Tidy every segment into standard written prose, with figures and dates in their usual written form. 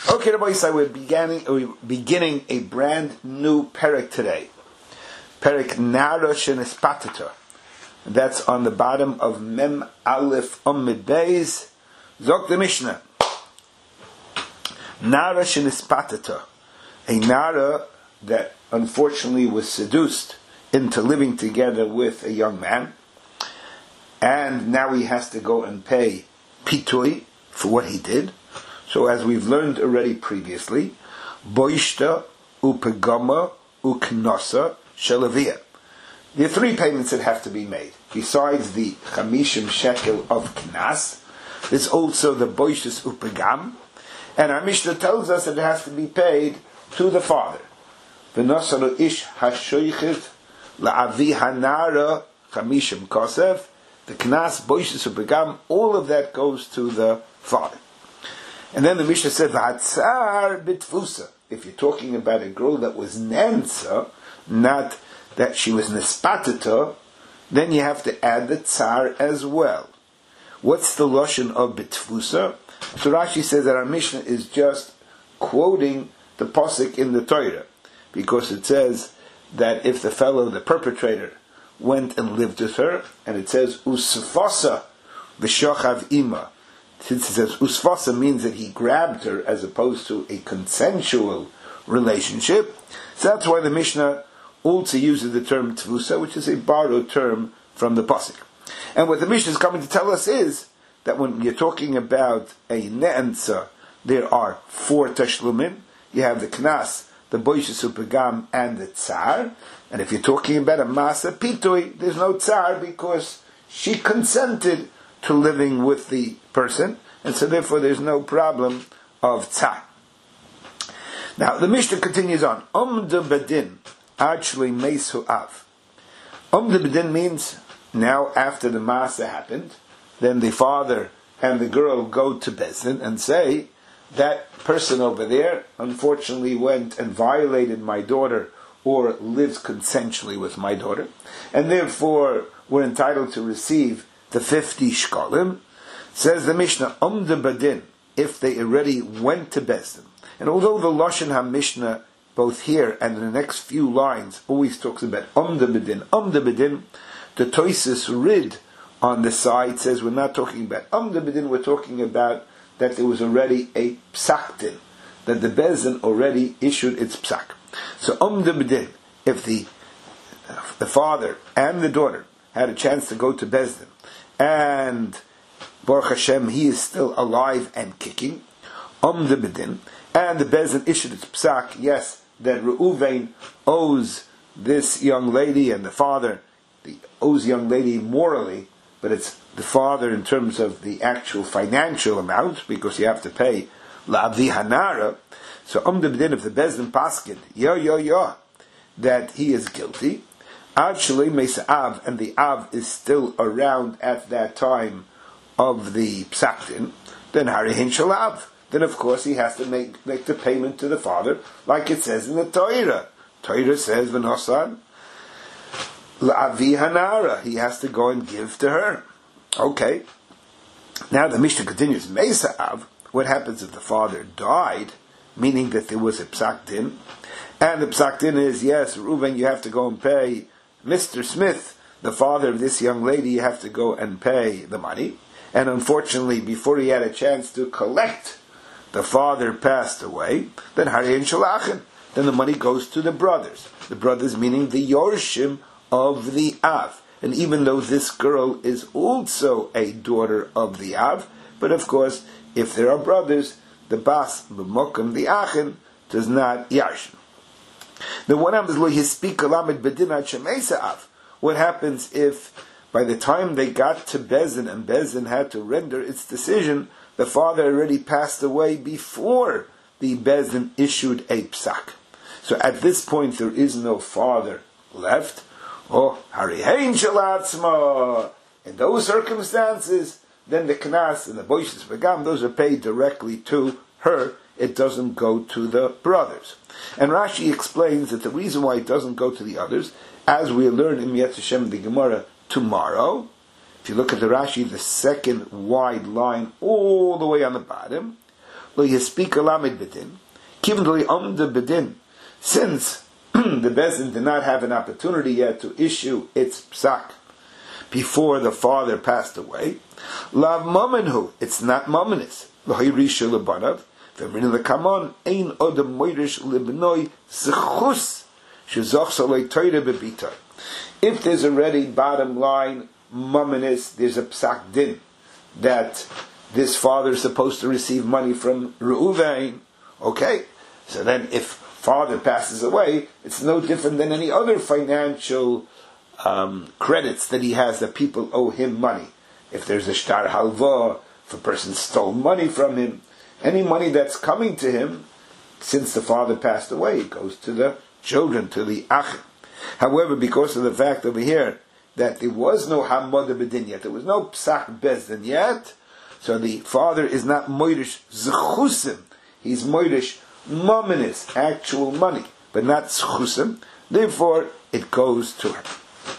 Okay, Rabbi Yisai, we're beginning a brand new perek today. Perek Nara Shenispatata. That's on the bottom of Mem Aleph Amid Beis. Zok the Mishnah. Nara Shenispatata. A Nara that unfortunately was seduced into living together with a young man. And now he has to go and pay pitui for what he did. So as we've learned already previously, boishta, upegama, uknosa, shalavia. There are three payments that have to be made. Besides the chamishim shekel of knas, there's also the boishtas upegam, and our Mishnah tells us that it has to be paid to the father. V'nosalu ish hashoichit la'avi hanara chamishim kosef, the knas, boishtas upegam, all of that goes to the father. And then the Mishnah said, "V'atzar bitfusa." If you're talking about a girl that was nensa, not that she was nespatata, then you have to add the tsar as well. What's the lashon of bitfusa? So Rashi says that our Mishnah is just quoting the pasuk in the Torah, because it says that if the fellow, the perpetrator, went and lived with her, and it says usfasa v'shochav ima. Since it says usfasa means that he grabbed her as opposed to a consensual relationship, so that's why the Mishnah also uses the term tvusa, which is a borrowed term from the pasuk. And what the Mishnah is coming to tell us is that when you're talking about a ne'ensa, there are four tashlumin. You have the knas, the boishas upegam, and the tsar. And if you're talking about a masa pitui, there's no tsar because she consented to living with the person, and so therefore there's no problem of tzar. Now the Mishnah continues on. Omda badin actually mesu av. Omda badin means now after the masa happened, then the father and the girl go to Bezdin and say that person over there unfortunately went and violated my daughter or lives consensually with my daughter, and therefore we're entitled to receive the 50 shkalim. Says the Mishnah, Omda badin, if they already went to Bezdin. And although the Lashon HaMishnah, both here and in the next few lines, always talks about Omda badin, the Toises Rid on the side says we're not talking about Omda badin, we're talking about that there was already a psak din, that the Bezdin already issued its psak. So Omda badin, if the father and the daughter had a chance to go to Bezdin, and Baruch Hashem, he is still alive and kicking, Omda badin, and the Bezdin issued its psak, yes, that Reuven owes this young lady, and the father owes the young lady morally, but it's the father in terms of the actual financial amount, because you have to pay la'avi hanara. So Omda badin, if the Bezdin paskid, that he is guilty, actually Mesa Av, and the Av is still around at that time of the psak din, then Harihin Shalav. Then of course he has to make the payment to the father, like it says in the Torah. Torah says, V'nosan la'avi hanara, he has to go and give to her. Okay. Now the Mishnah continues, Mesa Av, what happens if the father died, meaning that there was a psak din, and the psak din is, yes, Reuven, you have to go and pay Mr. Smith, the father of this young lady, you have to go and pay the money. And unfortunately, before he had a chance to collect, the father passed away. Then Hariyin Shalachin. Then the money goes to the brothers. The brothers meaning the Yorshim of the Av. And even though this girl is also a daughter of the Av, but of course, if there are brothers, the Bas, B'mokum, the Achin, does not Yarshim. Then what happens? What happens if by the time they got to Bezdin and Bezdin had to render its decision, the father already passed away before the Bezdin issued a psak? So at this point there is no father left. Oh, Harihein Shalatzma. In those circumstances, then the Knas and the Boishas Begam, those are paid directly to her. It doesn't go to the brothers. And Rashi explains that the reason why it doesn't go to the others, as we learn in Yetz Hashem the Gemara tomorrow, if you look at the Rashi, the second wide line all the way on the bottom, lo yespika lamed bedin, kiven lo yomda bedin, since the Bezdin did not have an opportunity yet to issue its psak before the father passed away, lav momenhu, it's not momenis, lo hirisha lebanav, v'mrin lekamon, ein odem moirish lebnoi zechus, shezach salei toire bebitoi. If there's already bottom line momenis, there's a psak din that this father is supposed to receive money from Reuven. Okay, so then if father passes away, it's no different than any other financial credits that he has, that people owe him money. If there's a shtar halva, if a person stole money from him, any money that's coming to him since the father passed away, it goes to the children, to the achim. However, because of the fact over here that there was no hamada bedin yet, there was no psak bezdin yet, so the father is not moirish zechusim, he's moirish momenis, actual money, but not zechusim. Therefore, it goes to her.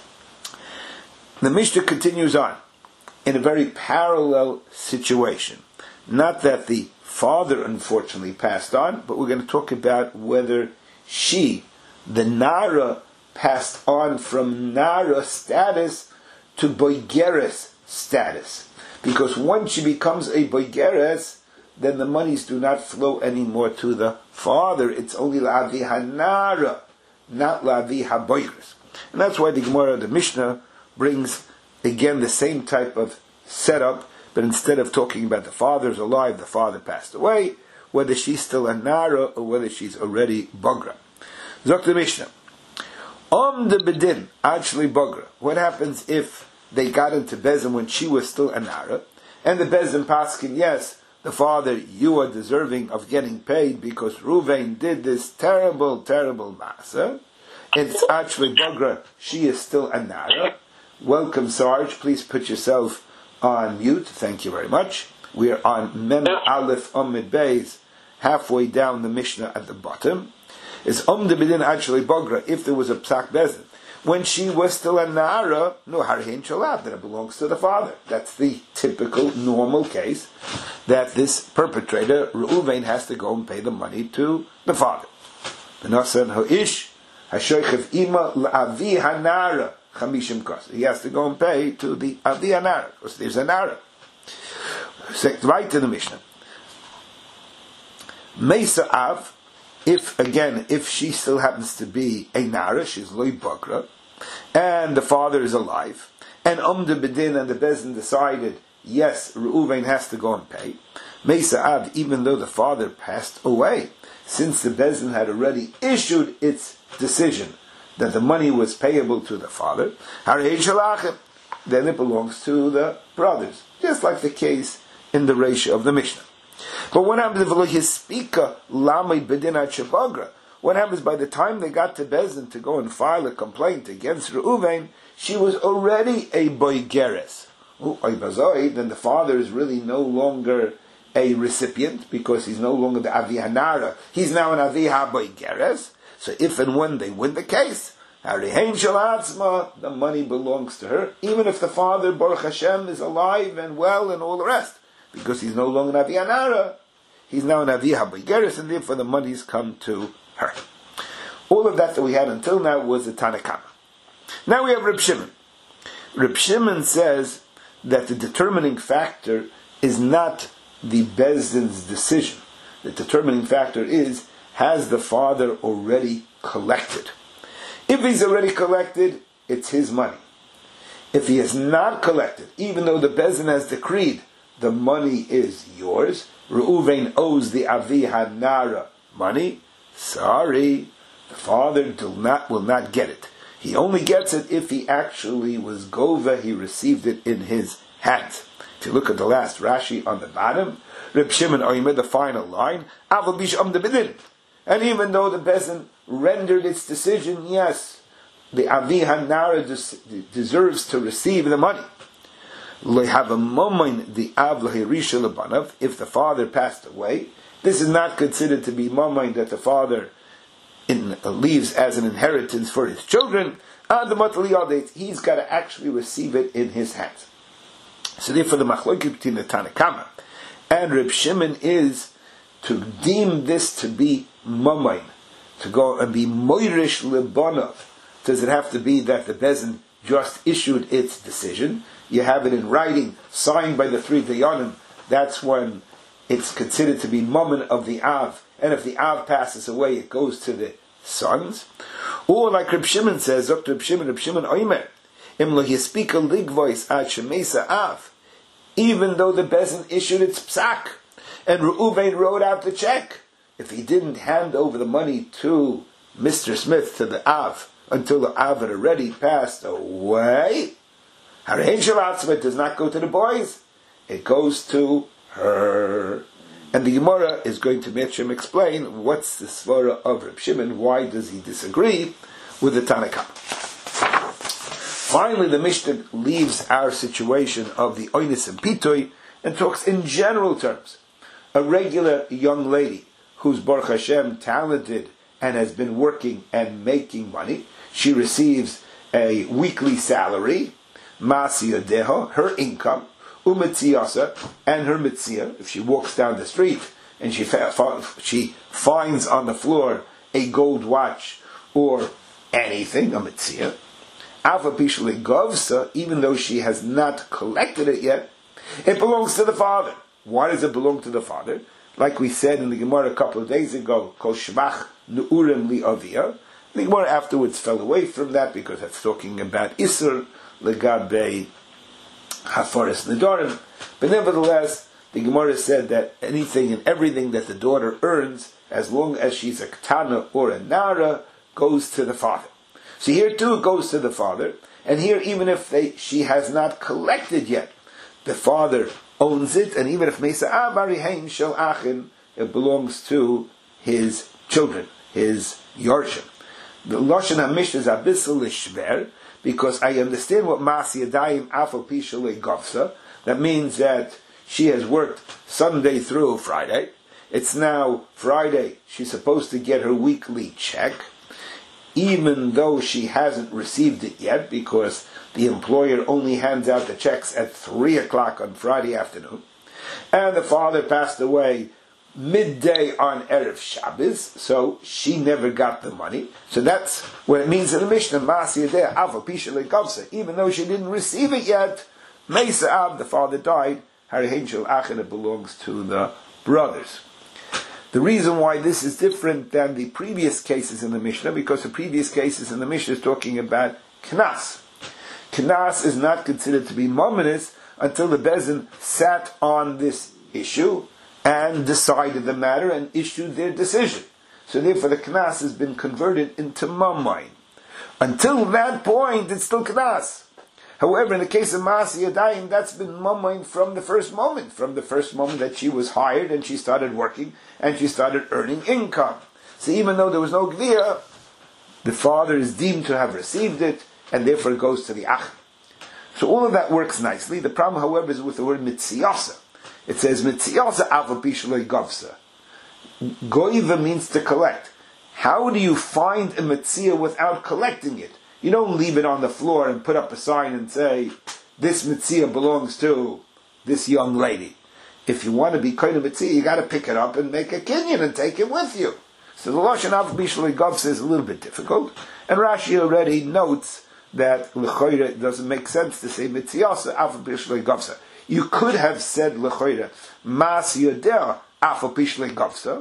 The Mishnah continues on in a very parallel situation. Not that the father unfortunately passed on, but we're going to talk about whether she, the Nara, passed on from Nara status to Boigeres status. Because once she becomes a Boigeres, then the monies do not flow anymore to the father. It's only La'avi HaNara, not La'avi HaBoigeres. And that's why the Gemara, the Mishnah, brings again the same type of setup, but instead of talking about the father's alive, the father passed away, whether she's still a Nara or whether she's already Bagra. Zok the Mishnah. The bedin, actually Bagra. What happens if they got into Bezin when she was still a Nara, and the Bezin paskin, yes, the father, you are deserving of getting paid because Ruvain did this terrible, terrible masa. It's actually Bagra, she is still a Nara. Welcome, Sarge. Please put yourself on mute. Thank you very much. We are on Mem Aleph Amid Beis, halfway down the Mishnah at the bottom. Is the bedin actually Bagra, if there was a psak bezin? When she was still a Nara, no harhin shalab, then it belongs to the father. That's the typical, normal case, that this perpetrator, Reuven, has to go and pay the money to the father. B'nasan haish, hashoichev ima la'avi hanara, chamishim kos. He has to go and pay to the avi hanara, because there's a Nara. Right in the Mishnah. Mesa av, if she still happens to be a Nara, she's loy Bagra, and the father is alive, and the bedin and the bezin decided, yes, Reuven has to go and pay, Mesa Av, even though the father passed away, since the bezin had already issued its decision that the money was payable to the father, then it belongs to the brothers, just like the case in the ratio of the Mishnah. But what happens if what happens by the time they got to Bezin to go and file a complaint against Reuven, she was already a Boigeres. Then the father is really no longer a recipient, because he's no longer the Avi Hanara. He's now an Avi HaBoigeres. So if and when they win the case, the money belongs to her, even if the father, Baruch Hashem, is alive and well and all the rest. Because he's no longer an Avi Hanara, he's now an Avi HaBoigeres, and therefore the monies come to her. All of that we had until now was a Tanakama. Now we have Reb Shimon. Reb Shimon says that the determining factor is not the Bezdin's decision. The determining factor is, has the father already collected? If he's already collected, it's his money. If he has not collected, even though the Bezdin has decreed the money is yours, Reuven owes the Avi Hanara money, sorry, the father will not get it. He only gets it if he actually was Gova, he received it in his hands. If you look at the last Rashi on the bottom, Reb Shimon Oimer, the final line, Aval Bish the Bedin. And even though the Bezin rendered its decision, yes, the Avi Hanara deserves to receive the money. Have a moment the Av Lahirisha Labanav, if the father passed away, this is not considered to be moment that the father leaves as an inheritance for his children. He's got to actually receive it in his hands. So therefore the Machlokes between the Tanakama and Reb Shimon is to deem this to be mamain, to go and be moirish libanav. Does it have to be that the Bezin just issued its decision? You have it in writing, signed by the three Dayanim. That's when it's considered to be mammon of the Av. And if the Av passes away, it goes to the sons. Or like Reb Shimon says, Dr. Reb Shimon Oimer, Im lo yispika ligvois ad shemesa Av, even though the Bezin issued its psak, and Reuven wrote out the check, if he didn't hand over the money to Mr. Smith, to the Av, until the Av had already passed away, Harein Shel Atzma does not go to the boys, it goes to her. And the Gemara is going to make him explain what's the svara of Reb Shimon, why does he disagree with the Tanna Kamma. Finally, the Mishnah leaves our situation of the Oinis and Pitoi and talks in general terms. A regular young lady who's Baruch Hashem talented and has been working and making money, she receives a weekly salary, Masi Yadeha, her income, Umetziyasa, and her mitzia. If she walks down the street and she finds on the floor a gold watch or anything, a mitzia, Ava Pishli Govsa, even though she has not collected it yet, it belongs to the father. Why does it belong to the father? Like we said in the Gemara a couple of days ago, Kol Shvach Nu'urim Li Avia. The Gemara afterwards fell away from that because it's talking about Isser Legabe Hafaris Nedarim. But nevertheless, the Gemara said that anything and everything that the daughter earns, as long as she's a Ketana or a Nara, goes to the father. So here too it goes to the father, and here even if she has not collected yet, the father owns it, and even if Mesa Abarihain Shel Achin, it belongs to his children, his Yorshim. The Lashon HaMishnah is Abissal Lishver, because I understand what Masi Yadayim Afal Pishale Govsa. That means that she has worked Sunday through Friday. It's now Friday. She's supposed to get her weekly check, even though she hasn't received it yet, because the employer only hands out the checks at 3 o'clock on Friday afternoon. And the father passed away midday on Erev Shabbos, so she never got the money. So that's what it means in the Mishnah, Masi Yadeh Ava Pisha Legovsa. Even though she didn't receive it yet, Mesa Ab, the father died, Harihen Shel Achin, it belongs to the brothers. The reason why this is different than the previous cases in the Mishnah, because the previous cases in the Mishnah is talking about Knas. Knas is not considered to be mominous until the Bezin sat on this issue and decided the matter and issued their decision. So therefore the Knas has been converted into Mamain. Until that point, it's still Knas. However, in the case of Masi Yadayim, that's been Mamain from the first moment that she was hired and she started working and she started earning income. So even though there was no Gvir, the father is deemed to have received it, and therefore it goes to the Ach. So all of that works nicely. The problem, however, is with the word Mitziyasa. It says Mitziyasa Avapishulei Govsa. Goiva means to collect. How do you find a Mitziyah without collecting it? You don't leave it on the floor and put up a sign and say, this Mitziyah belongs to this young lady. If you want to be kind of Mitziyah, you got to pick it up and make a kinyan and take it with you. So the Lashon Avapishulei Govsa is a little bit difficult. And Rashi already notes that l'choira it doesn't make sense to say Mitziyasa Avapishulei Govsa. You could have said l'choira Mas Yodeh Avapishulei Govsa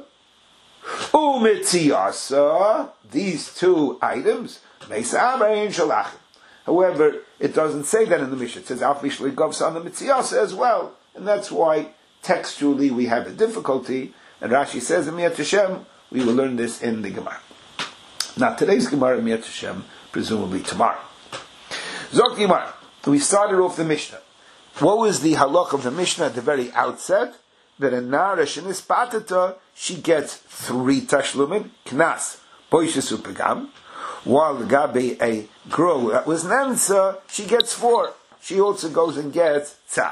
U'Mitziyasa, these two items, Mesa Abayin Shalachim. However, it doesn't say that in the Mishnah. It says Avapishulei Govsa on the Mitziyasa as well. And that's why textually we have a difficulty. And Rashi says in Miyat Hashem, we will learn this in the Gemara. Now today's Gemara in Miyat Hashem, presumably tomorrow. Zok Gemara, we started off the Mishnah. What was the halach of the Mishnah at the very outset? That a nara shenis patata, she gets 3 tashlumin, knas, boishes upagam, while the gabe a girl that was nansa, she gets 4. She also goes and gets tzad.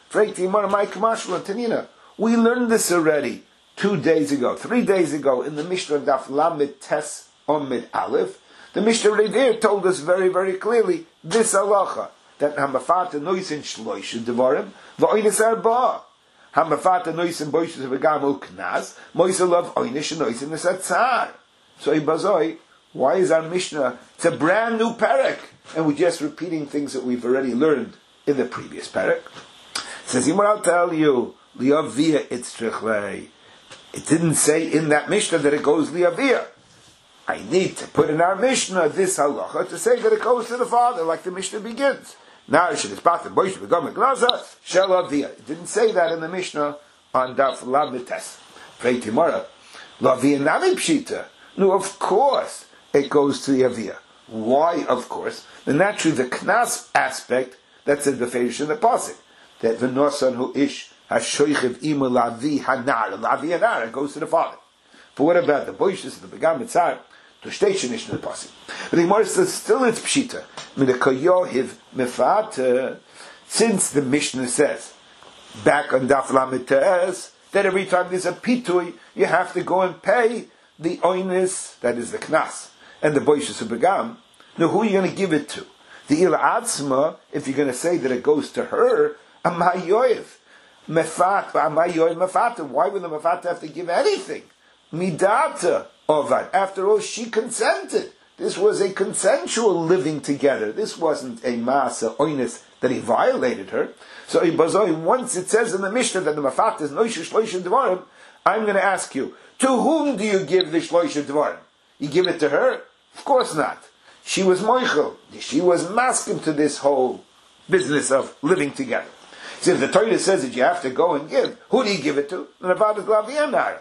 We learned this already 3 days ago in the Mishnah Daf Lamed Tes Omid Aleph. The Mishnah right there told us very, very clearly this halacha, that Hamafata Noisin Shloish Devarim, Va'oines Arba. hamafata noisim boishes v'gam uknas moisel of oinish and noisim nesatzar. So ibazoi, why is our Mishnah? It's a brand new parak, and we're just repeating things that we've already learned in the previous parak. Says Yimar, I'll tell you, liavia itzrichlei. It didn't say in that Mishnah that it goes liavia. I need to put in our Mishnah this halacha to say that it goes to the father, like the Mishnah begins. Now it didn't say that in the Mishnah on Daf Lametes. Pray tomorrow. Lavia nami pshita. No, of course it goes to the avia. Why? Of course. And naturally, the knas aspect that's in the Ferish in the pasuk that the nosan who ish hashoichiv ima lavi hanar lavi hanar goes to the father. But what about the boishes of the begam mitzar? To station ish in the pasuk. But the Gemara says still it's pshita. Minakoyohiv mefata. Since the Mishnah says back on Daf Lametes that every time there's a pitui, you have to go and pay the oinis, that is the knas, and the boishes of begam. Now, who are you going to give it to? The ila atzma, if you're going to say that it goes to her, amayoyev, mefat, amayoyev mefata. Why would the mefata have to give anything? Midata ovad. After all, she consented. This was a consensual living together. This wasn't a masa oinis that he violated her. So once it says in the Mishnah that the mafat is noishu shloisha dvarim, I'm going to ask you, to whom do you give the shloisha dvarim? You give it to her? Of course not. She was moichel. She was maskim to this whole business of living together. So if the Torah says that you have to go and give, who do you give it to? The mafat is laviyanar.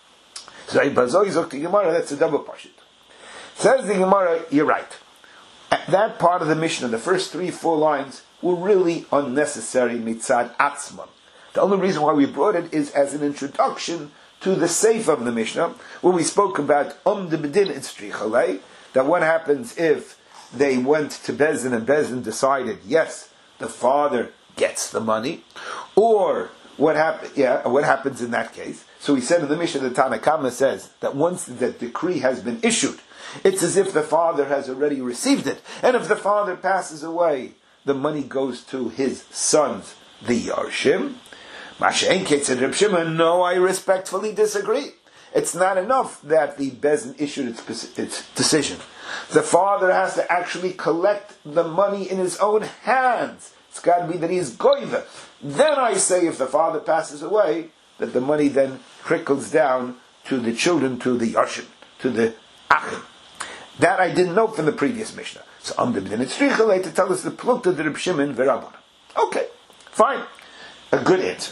So Ibazoi zok to Gemara, that's a double pashut. Says the Gemara, you're right. That part of the Mishnah, the first 3-4 lines, were really unnecessary mitzad atzman. The only reason why we brought it is as an introduction to the seif of the Mishnah, where we spoke about de bedin itzrichalei, that what happens if they went to Bezdin and Bezdin decided, yes, the father gets the money, or what happens in that case? So we said in the Mishnah, the Tanna Kama says that once the decree has been issued, it's as if the father has already received it. And if the father passes away, the money goes to his sons, the Yarshim. Masha'en said, Reb Shimon, no, I respectfully disagree. It's not enough that the Bezdin issued its decision. The father has to actually collect the money in his own hands. It's got to be that he is goiva. Then I say if the father passes away, that the money then trickles down to the children, to the Yarshim, to the Achim. That I didn't know from the previous Mishnah. So the B'din Tzrichalei to tell us the plukta of the Reb Shimon v'Rabbanan. Okay, fine. A good answer.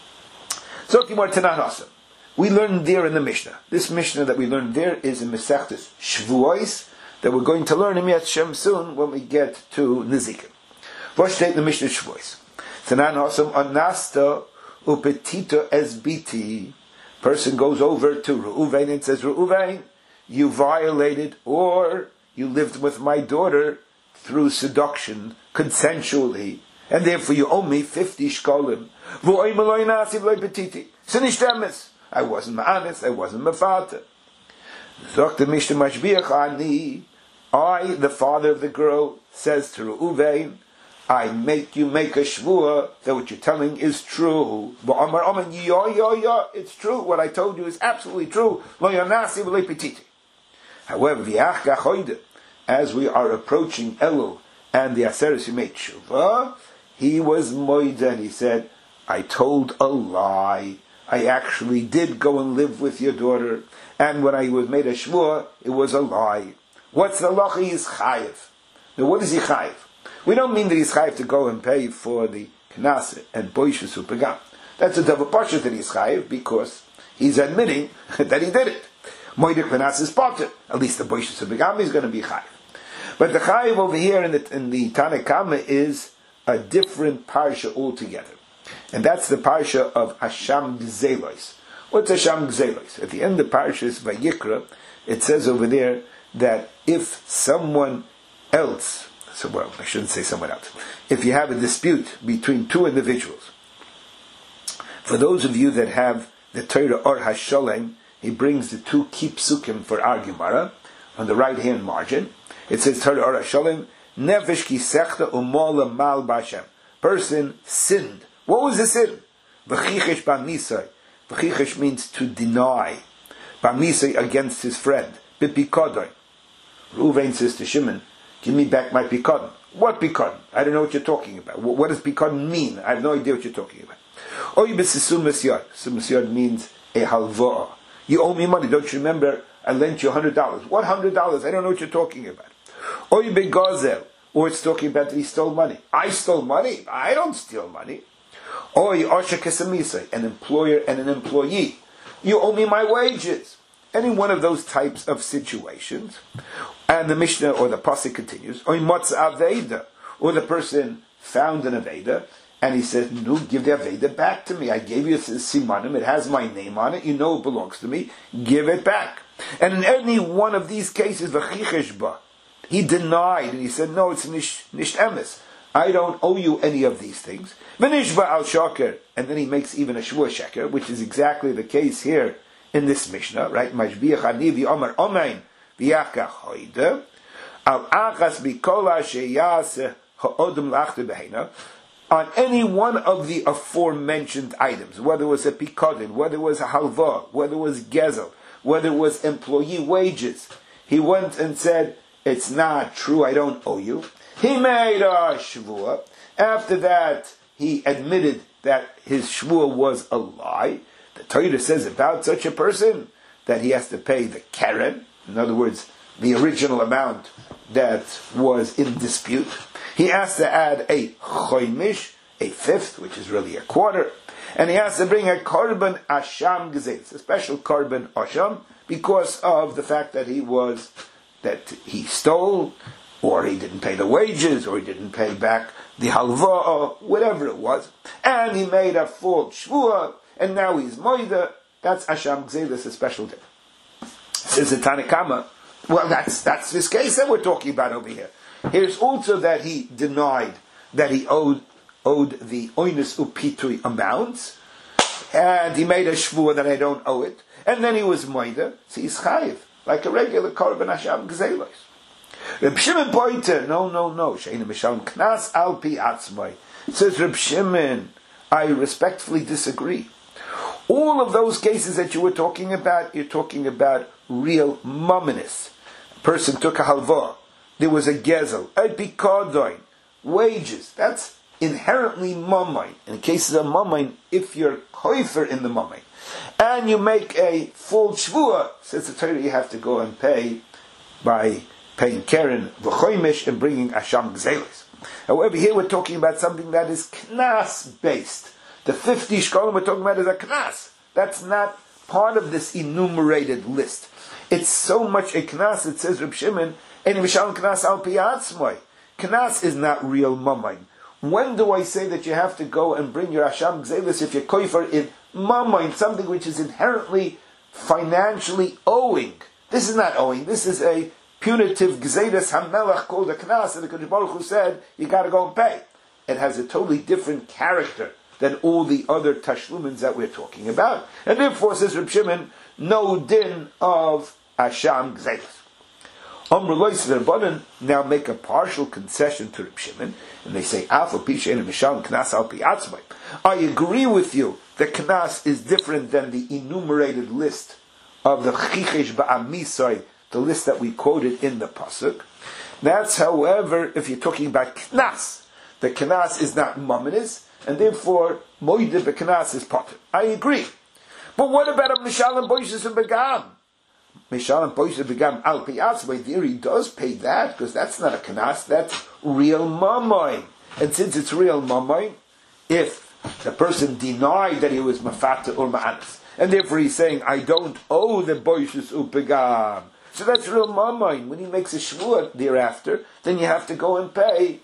So Kimor Tanan Hasan. We learned there in the Mishnah. This Mishnah that we learned there is in Mesechtes Shvuos that we're going to learn in Yad Shem soon when we get to Nezikim. First state in the Mishnah Shvuos. Tanan Hasan Anasta Upetito Esbiti. Person goes over to Reuven and says, Reuven, you violated or you lived with my daughter through seduction, consensually, and therefore you owe me 50 shkolim. I wasn't ma'anis, I wasn't mafata. I, the father of the girl, says to Reuven, I make you make a shvua that what you're telling is true. It's true. What I told you is absolutely true. However, as we are approaching Elul and the Aseres Yemei Tshuva, he was moida and he said, I told a lie. I actually did go and live with your daughter, and when I was made a shvua, it was a lie. What's the law? He is chayiv. Now, what is he chayiv? We don't mean that he's chayiv to go and pay for the knas and boishus upegam. That's a double pasha that he's chayiv because he's admitting that he did it. Moedik knas is potter. At least the boishus upegam is going to be chayiv. But the chayiv over here in the Tanna Kama is a different parsha altogether. And that's the parsha of Hasham Gzelos. What's Hasham Gzelos? At the end of Parshas Vayikra, it says over there that if someone else, I shouldn't say someone else, if you have a dispute between two individuals, for those of you that have the Torah Or HaSholem, he brings the two kipsukim for Argumara on the right hand margin. It says Torah Or HaSholem, Nefesh ki sechta umola mal b'Hashem. Person sinned. What was the sin? V'chichesh b'misai. V'chichesh means to deny. B'misai against his friend. B'pikodoi. Reuven says to Shimon, give me back my pikadon. What pikadon? I don't know what you're talking about. What does pikadon mean? I have no idea what you're talking about. Oy b'sisum yad. Sum yad means a halvah. You owe me money. Don't you remember? I lent you $100. What $100? I don't know what you're talking about. Oy begazel. Or it's talking about that he stole money. I stole money? I don't steal money. Oy osha kesamisai. An employer and an employee. You owe me my wages. Any one of those types of situations. And the Mishnah or the Pasuk continues. Oy motz aveda. Or the person found an aveda. And he says, no, give the aveda back to me. I gave you a simanim. It has my name on it. You know it belongs to me. Give it back. And in any one of these cases, v'chichesh ba, he denied and he said, no, it's nish emes. I don't owe you any of these things. V'nishba al shaker, and then he makes even a shvua sheker, which is exactly the case here in this Mishnah, right? Mashbiach ani v'omer omein v'yachka hoide al achas bikola sheyase ha'odem lachte behena. On any one of the aforementioned items, whether it was a pikadon, whether it was a halva, whether it was gezel, whether it was employee wages, he went and said, it's not true, I don't owe you. He made a shvua. After that, he admitted that his shvua was a lie. The Torah says about such a person that he has to pay the keren, in other words, the original amount that was in dispute. He has to add a choimish, a fifth, which is really a quarter, and he has to bring a korban asham gezeit, a special korban asham, because of the fact that he stole, or he didn't pay the wages, or he didn't pay back the halva, or whatever it was, and he made a full shvua, and now he's moida. That's asham gezeit, a special day. Says the Tanna Kama. Well, that's this case that we're talking about over here. Here's also that he denied that he owed the oinus upitui amounts, and he made a shvua that I don't owe it, and then he was moida, so he's chayiv, like a regular korban hasham gzelos. Reb Shimon pointer, no, she'ena mishalem knas al pi atzmai. Says Reb Shimon, I respectfully disagree. All of those cases that you were talking about, you're talking about real mumminess. Person took a halva. There was a gezel, a pikodoin, wages. That's inherently mamain. In cases of mamain, if you're koifer in the mamain, and you make a full shvua, says the Torah, you have to go and pay by paying keren v'choimish and bringing asham gzelis. However, here we're talking about something that is knas based. The 50 shkolim we're talking about is a knas. That's not part of this enumerated list. It's so much a knas, it says Reb Shimon, and Mishalem knas al piatzmoi. Knas is not real mamain. When do I say that you have to go and bring your asham gzelis if you're koifer in mamain, something which is inherently financially owing? This is not owing. This is a punitive gzelis hamelach called a knas, and the Kodesh Baruch Hu said you got to go and pay. It has a totally different character than all the other tashlumins that we're talking about, and therefore says Reb Shimon, no din of asham gzelis. Amr Lois Rabbanan now make a partial concession to Reb Shimon, and they say, I agree with you that knas is different than the enumerated list of the chichesh ba'amisai, the list that we quoted in the pasuk. That's, however, if you're talking about knas, the knas is not mamanis, and therefore moide b'knas is potter. I agree. But what about a mishalem boishes and begam? Mishalem boishes and begam al piatzmai, there he does pay that, because that's not a knas, that's real mamain. And since it's real mamain, if the person denied that he was mafata or ma'anis, and therefore he's saying, I don't owe the boishes upegam, so that's real mamain. When he makes a shvuah thereafter, then you have to go and pay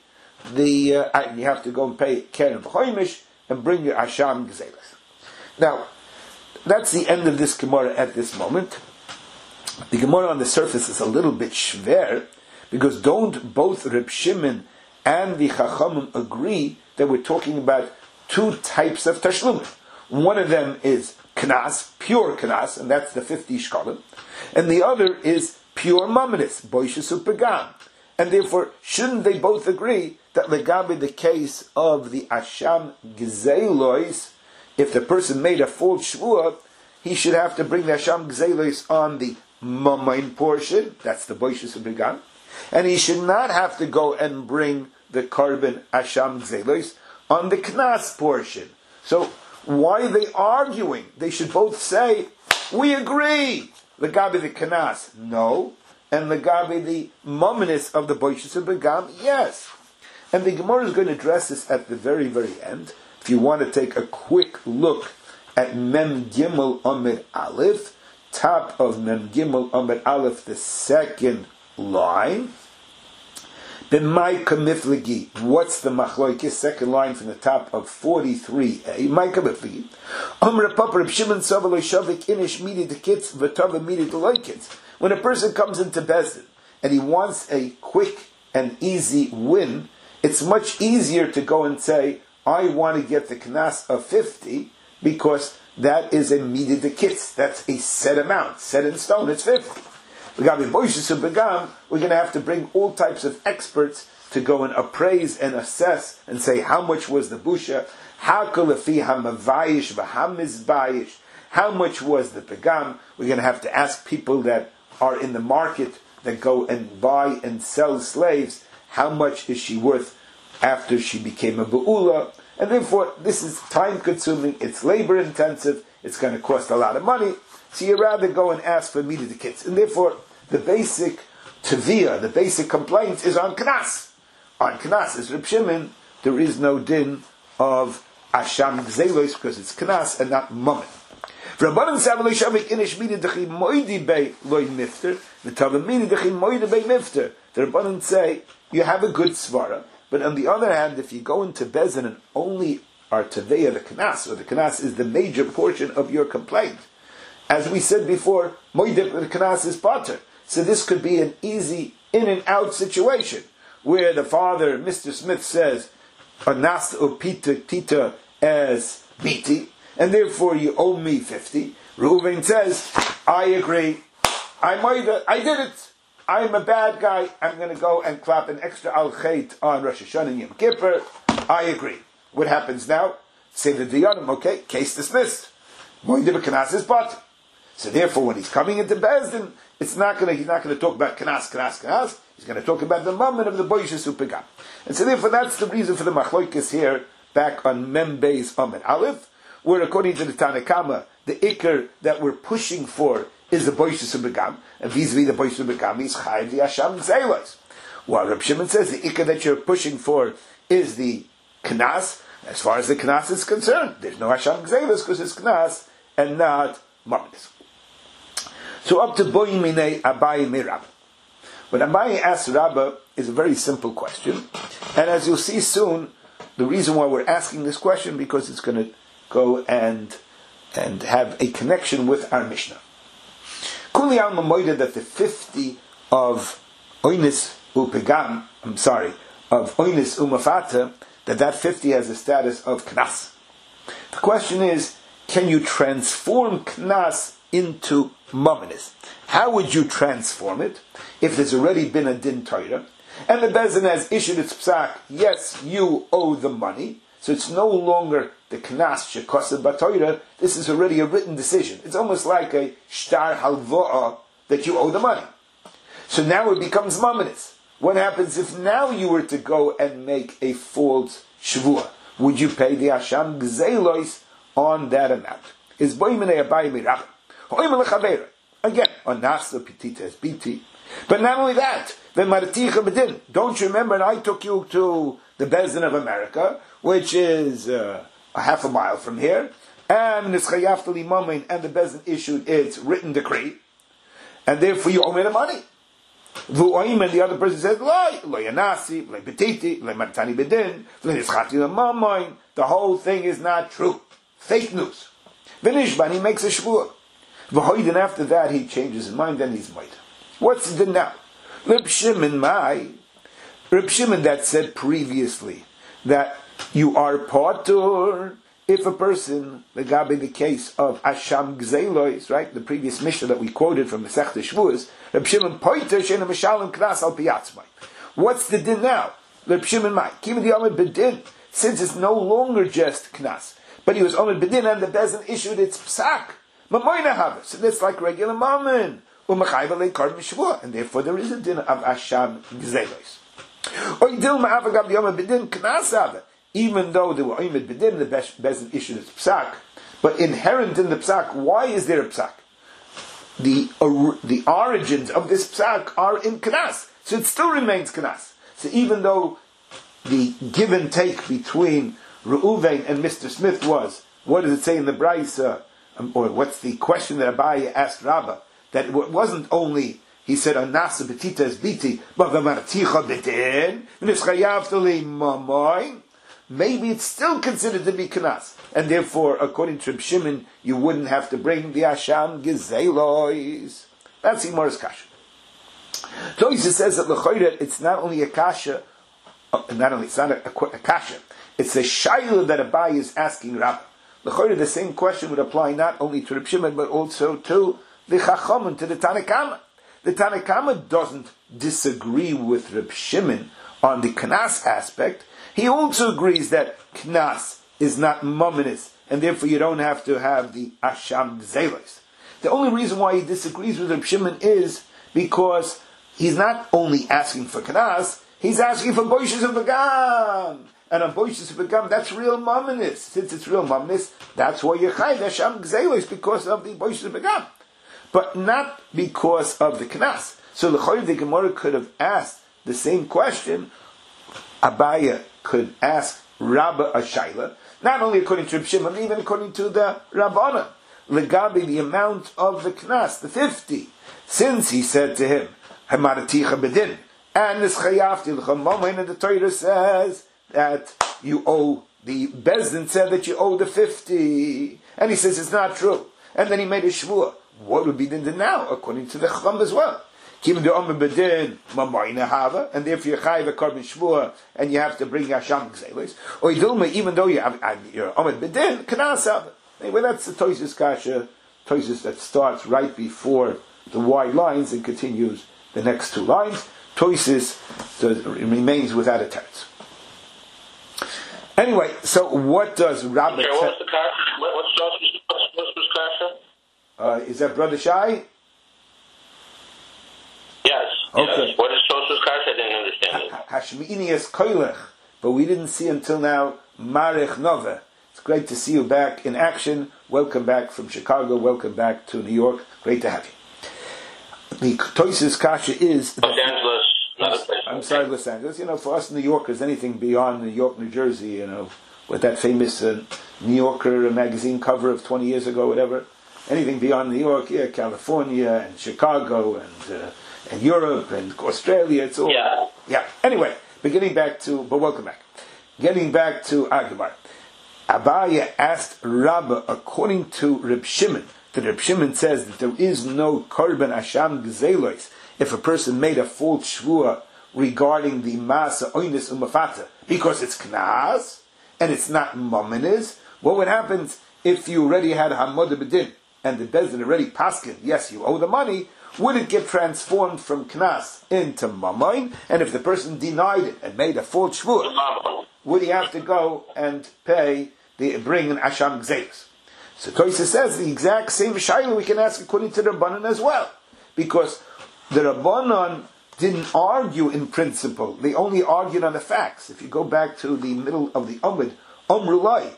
keren v'choimish and bring your asham gezelis. Now, that's the end of this Gemara at this moment. The Gemara on the surface is a little bit shver, because don't both Reb Shimon and the Chachamim agree that we're talking about two types of tashlumim? One of them is knas, pure knas, and that's the 50 shkalim, and the other is pure mamanis, boishes upegam. And therefore, shouldn't they both agree that legabe the case of the asham gezelois, if the person made a false shvuah, he should have to bring the Asham Gzelos on the Mamain portion, that's the Boishus Begam, and he should not have to go and bring the Karban Asham Gzelos on the Knas portion. So, why are they arguing? They should both say, we agree! Legabi the Knas, no. And Legabi the Mamanis of the Boishus Begam, yes. And the Gemara is going to address this at the very, very end. If you want to take a quick look at Mem Gimel Amid Aleph, top of Mem Gimel Amid Aleph, the second line. Then Maika Miflegi, what's the Machloikis? Second line from the top of 43a. Maika Miflegi. Amr Papa Reb Shimon Savaloi Shavik Inish Midi the Kitz Vatava Midi the Loikitz. When a person comes into Bezdin and he wants a quick and easy win, it's much easier to go and say, I want to get the Knas of 50, because that is a Midi the Kitz. That's a set amount, set in stone, it's 50. We're going to have to bring all types of experts to go and appraise and assess and say how much was the busha, how much was the pegam. We're going to have to ask people that are in the market that go and buy and sell slaves, how much is she worth after she became a be'ula. And therefore, this is time consuming, it's labor intensive, it's going to cost a lot of money. So you rather go and ask for meat of the kids. And therefore, the basic teviyah, the basic complaint is on Knas. On Knas is Reb Shimon, there is no din of Asham Gzelos because it's Knas and not Mammon. Rabbanan Savaloi Shavik Inish Midi Dechi Moidi Bei Loi Mifter, V'Tava Midi Dechi Moidi Bei Mifter. The Rabbanan say, you have a good svara, but on the other hand, if you go into Bezin and only are Teveya the Knas, or the Knas is the major portion of your complaint, as we said before, Moidip the Knas is Pater. So this could be an easy in and out situation where the father, Mr. Smith, says, Anas upita tita as biti, and therefore you owe me 50. Reuven says, I agree. I did it. I'm a bad guy. I'm going to go and clap an extra al-khayt on Rosh Hashanah and Yom Kippur. I agree. What happens now? Say the diyanim, okay, case dismissed. Moidip Knas is Pater. So therefore, when he's coming into Bezdin, he's not going to talk about Knas. He's going to talk about the Mammon of the Boishus Upegam. And so therefore, that's the reason for the Machloikis here, back on Mem Beis Amid Aleph, where according to the Tanakama, the Iker that we're pushing for is the Boishus Upegam, and vis-a-vis the Boishus Upegam is Chayiv the Asham Gzelos. While Reb Shimon says the Iker that you're pushing for is the Knas. As far as the Knas is concerned, there's no Asham Gzelos because it's Knas and not Mammon. So up to Boimine Abaye Mirab. What Abaye asks Rabbah is a very simple question. And as you'll see soon, the reason why we're asking this question, because it's going to go and have a connection with our Mishnah. Kuli Alma Moida that the 50 of Oinis Upegam, of Oinis Umafata, that 50 has a status of Knas. The question is, can you transform Knas into Mammonis? How would you transform it if there's already been a din Torah and the Bezdin has issued its psak? Yes, you owe the money, so it's no longer the Knas shekosed b'Torah. This is already a written decision. It's almost like a shtar halvoah that you owe the money. So now it becomes Mammonis. What happens if now you were to go and make a false shvuah? Would you pay the Asham Gzelos on that amount? Is Boimene Abaye Mirab. Again, on Nasa Petita as BT. But not only that, don't you remember, and I took you to the Bezdin of America, which is a half a mile from here, and the Bezdin issued its written decree, and therefore you owe me the money. And the other person says, the whole thing is not true. Fake news. Vinishban, he makes a shvuah. And after that, he changes his mind, then he's might. What's the now? Reb Shimon that said previously that you are patur if a person, the case of Asham Gzelos, right? The previous Mishnah that we quoted from Masechta Shavuos, Reb Shimon poiter she'ena mishalem knas al piyatzmai. What's the din now? Reb Shimon mai kiva the amid bedin, since it's no longer just knas. but he was Omed Bedin, and the Bezin issued its psak. Mamoyna have. So that's like regular mammon. And therefore there is a din of Asham Gzelos. Even though they were Omed Bedin, the Bezin issued its psak. But inherent in the psak, why is there a psak? The origins of this psak are in Knas. So it still remains Knas. So even though the give and take between Reuven and Mr. Smith was, what does it say in the Braisa, or what's the question that Abaye asked Rabbah, that it wasn't only, he said, Anasa betita es biti, but v'marticha betin, v'nischayavtoli mamoin, maybe it's still considered to be Knas. And therefore, according to Reb Shimon, you wouldn't have to bring the Asham Gezelois. That's the Gemara's kasha. Toysa says that l'choyre, it's not only a kasha, it's not a kasha, it's a shayla that Abaye is asking Rabbah. L'choyre, the same question would apply not only to Reb Shimon, but also to the Chachamim, to the Tanakama. The Tanakama doesn't disagree with Reb Shimon on the Knas aspect. He also agrees that Knas is not mominous, and therefore you don't have to have the Asham Gzelos. The only reason why he disagrees with Reb Shimon is because he's not only asking for Knas, he's asking for Boishas and Begam. And on Boishas and Begam, that's real mominous. Since it's real mominous, that's why you're Chai Asham Gzelos, because of the Boishas and Begam. But not because of the Knas. So the Gemara could have asked the same question. Abaye could ask Rabbah a shayla, not only according to Reb Shimon, but even according to the Rabbanan, legabi the amount of the Knas, the 50. Since he said to him, Hamaraticha bedin, and Nischayafti l'chamomen, and the Torah says that you owe, the Bezdin said that you owe the 50. And he says it's not true. And then he made a shvuah. What would be the din now, according to the Chacham as well? And therefore you're chayiv a korban shvuah, and you have to bring Hasham Gzelos. Or even though you're Omed Bedin, Knas have. Anyway, that's the Toysus Kasha, Toysus that starts right before the wide lines and continues the next two lines. Toysus remains without a teretz. Anyway, so what does Rabbah say? What's the Kasha? What's Kasha? Is that Brother Shai? Yes. Okay. Yes. What is Tosus Kasha? I didn't understand it. Hashmi'ini es koilech, but we didn't see until now Marech Nove. It's great to see you back in action. Welcome back from Chicago. Welcome back to New York. Great to have you. The Tosus Kasha is Los Angeles, another place. I'm sorry, Los Angeles. For us New Yorkers, anything beyond New York, New Jersey, with that famous New Yorker magazine cover of 20 years ago, whatever. Anything beyond New York, California and Chicago and Europe and Australia, it's all. Yeah. Anyway, but welcome back. Getting back to Gemara. Abaye asked Rabbah, according to Reb Shimon, that Reb Shimon says that there is no korban asham gzelos if a person made a false shvuah regarding the masa oinis umafata, because it's knas and it's not mominis. What would happen if you already had hamod bedin and the bezdin already paskin? Yes, you owe the money. Would it get transformed from knas into mamoin? And if the person denied it and made a false shvuah, would he have to go and bring an asham gzelos? So Toysa says the exact same shayla we can ask according to the Rabbanan as well, because the Rabbanan didn't argue in principle; they only argued on the facts. If you go back to the middle of the Amud, Omrulai,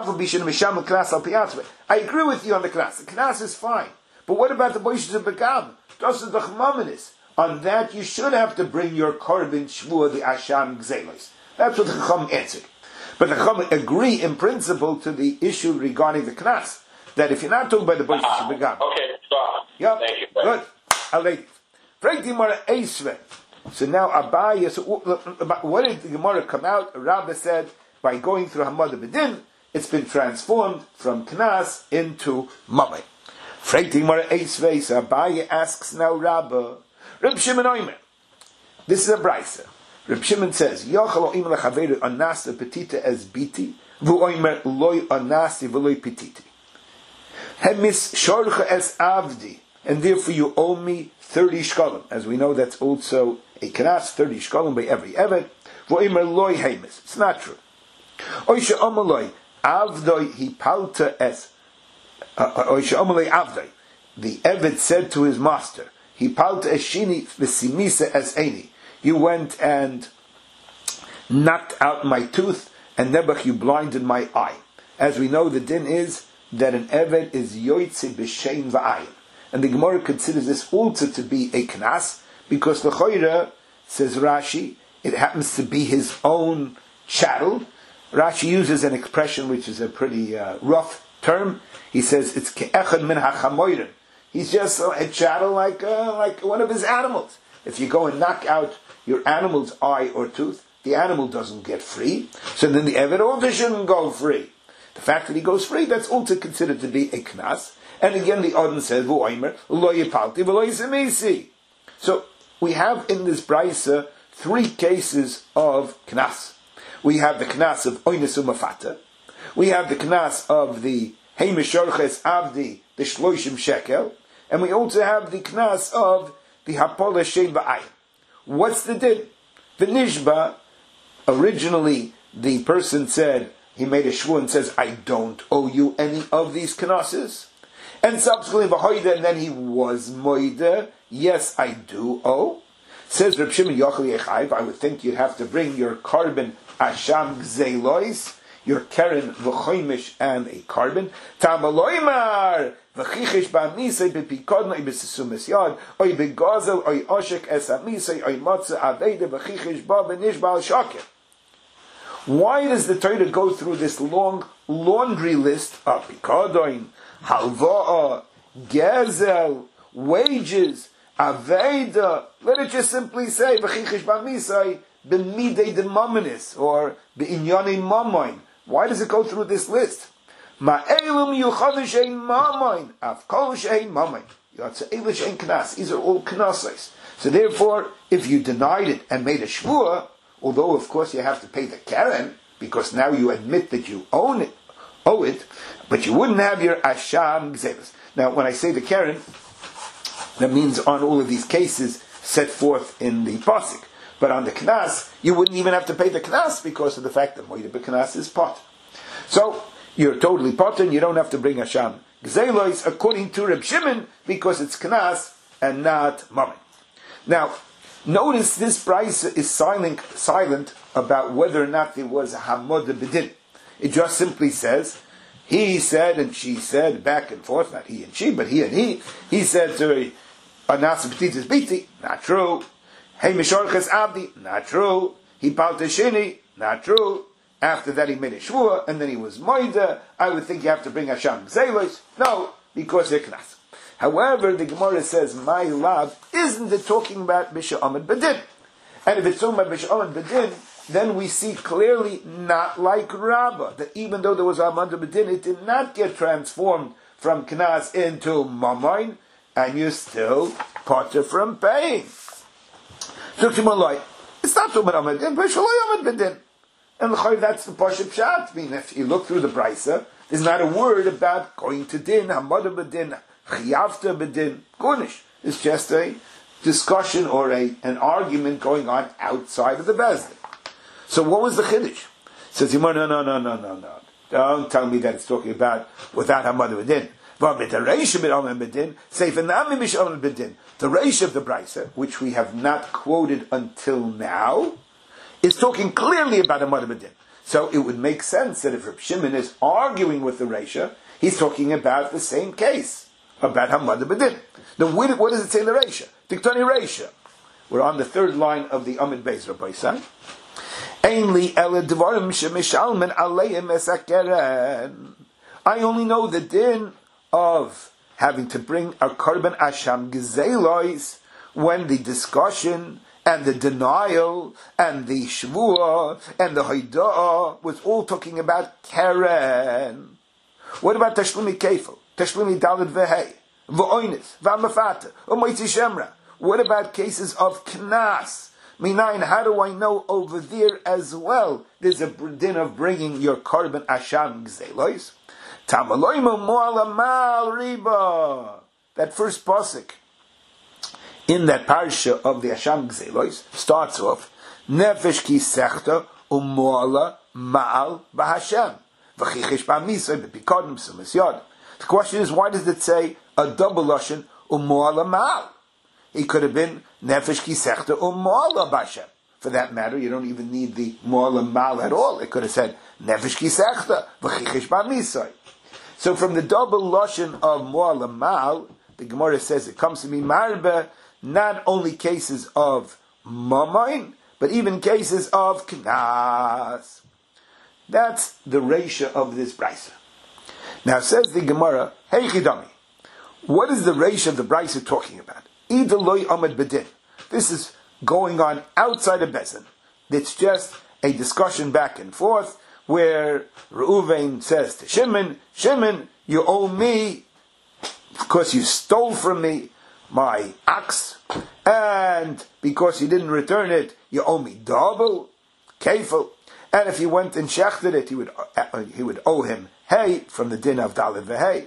I agree with you on the knas. The knas is fine, but what about the boishes of begam? On that, you should have to bring your korban shvuah, the asham gzelos. That's what the Chacham answered. But the Chacham agree in principle to the issue regarding the knas, that if you're not talking about the boishes of begam. Okay, stop. Yep. Thank you. Good. I'll let you. So now Abaye, what did the Gemara come out? Rabbah said, by going through Hamad Bedin, it's been transformed from Knas into Mamay. Freighting Mara Eisvei, so Abaye asks now Rabbah, Reb Shimon Oimer. This is a brisa. Reb Shimon says, Yochel Oimer Lechaveru Anasta Petita as Biti, Vu Oimer Loi Anasti Veloi Petiti. Hemis Shorcha as Avdi, and therefore you owe me 30 shkalim. As we know, that's also a knas, 30 shkalim by every evet. Vu Oimer Loi Hemis. It's not true. Oisha Omaloi, Avdoi he palta es. The Eved said to his master, he palta es shini v'simisa es eni. You went and knocked out my tooth, and Nebuch, you blinded my eye. As we know, the din is that an Eved is yoytze b'shein v'ayin. And the Gemara considers this also to be a knas, because the Choyre, says Rashi, it happens to be his own chattel. Rashi uses an expression which is a pretty rough term. He says it's ke'echad min hachamoyren. He's just a chattel like one of his animals. If you go and knock out your animal's eye or tooth, the animal doesn't get free, so then the Eved also shouldn't go free. The fact that he goes free, that's also considered to be a knas. And again, the Odin says, "V'oimer lo yipalti v'lo yisemisi." So we have in this brisa 3 cases of knas. We have the knas of oines umafata. We have the knas of the heimeshorches avdi, the shloishim shekel, and we also have the knas of the hapola shein v'ayin. What's the din? The nishba, originally the person said, he made a shvu and says, I don't owe you any of these knases. And subsequently, v'hoida, and then he was moide, yes, I do owe. Says Reb Shimon Yochel Yechayv, I would think you'd have to bring your carbon asham gzeilois, your keren v'choimish and a carbon. Tamaloimar v'chichish ba'misei b'pikodno b'sisumis yad, oy b'gazel, oy oshek es amisei, oy motze aveda v'chichish ba b'nish ba'al shakir. Why does the Torah go through this long laundry list of pikodoin, halva'a, gezel, wages, aveda? Let it just simply say v'chichish b'misei b'midei d'mamanis or b'inyonei mamoin. Why does it go through this list? Ma'elum yuchadu shein mamoin, afkol shein mamoin. Yatze'elu shein knas. These are all knasais. So therefore, if you denied it and made a shvuah, although of course you have to pay the keren, because now you admit that you owe it, but you wouldn't have your asham gzelos. Now, when I say the keren, that means on all of these cases set forth in the pasuk. But on the knas, you wouldn't even have to pay the knas because of the fact that moed b'knas is pot. So you're totally pot, and you don't have to bring asham gzelos according to Reb Shimon because it's knas and not mammon. Now, notice this brisa is silent about whether or not there was a hamoda b'din. It just simply says, he said and she said, back and forth, not he and she, but he and he. He said to her, Anas b'titis biti, not true. Hey mishorches abdi, not true. He palteshini, not true. After that he made a shvua, and then he was moida. I would think you have to bring Hashem gzelos. No, because they're knas. However, the Gemara says, my love, isn't it talking about Bisha Amad Badin? And if it's talking about Bisha Amad Badin, then we see clearly not like Rabbah, that even though there was Amad Badin, it did not get transformed from Knas into Mamoin, and you're still potter from paying. So it's not talking about Amad Badin, but Shalai Amad Badin. And that's the Pashup Pshat. I mean, if you look through the Brisa, there's not a word about going to Din, Amad Badin, Chiyavta B'din, Gunish. It's just a discussion or an argument going on outside of the Bezdin. So what was the Chiddush? Says Yimar, no. Don't tell me that it's talking about without Hamad B'din. The Reish of the Brisa, which we have not quoted until now, is talking clearly about Hamad B'din. So it would make sense that if Reb Shimon is arguing with the Reisha, he's talking about the same case. About Hamad B'din. Then what does it say in the Reisha? Tiktoni Reisha. We're on the 3rd line of the Amid Beis Rabbi San. Ainli ele dvarim shemishalmen aleim esakeren. I only know the din of having to bring a korban asham gezelois when the discussion and the denial and the shvuah and the haidah was all talking about keren. What about tashlumi kefil? Tashlumi dalid vehei, v'oinis, v'amafata, u'moitzi shemra. What about cases of knas? Minayin, how do I know over there as well there's a din of bringing your korban asham gzelois? Tamaloimu mo'ala mal riba. That first pasuk in that parsha of the asham gzelois starts off, nefesh ki sechta u'mo'ala ma'al b'Hashem. The question is, why does it say a double lashon u'moala mal? It could have been nefesh kisechta u'moala bashem. For that matter, you don't even need the moala mal at all. It could have said nefesh kisechta v'chichish ba'misai. So from the double lashon of moala mal, the Gemara says it comes to be marbe not only cases of mamain, but even cases of knas. That's the reisha of this brisa. Now says the Gemara, hey chidami, what is the reisha of the brisa talking about? Either loy amad bedin. This is going on outside of Bezin. It's just a discussion back and forth where Reuven says to Shimon, Shimon, you owe me because you stole from me my ox, and because you didn't return it, you owe me double, kefil. And if you went and shechted it, he would owe him hay from the din of Dalet v'hay.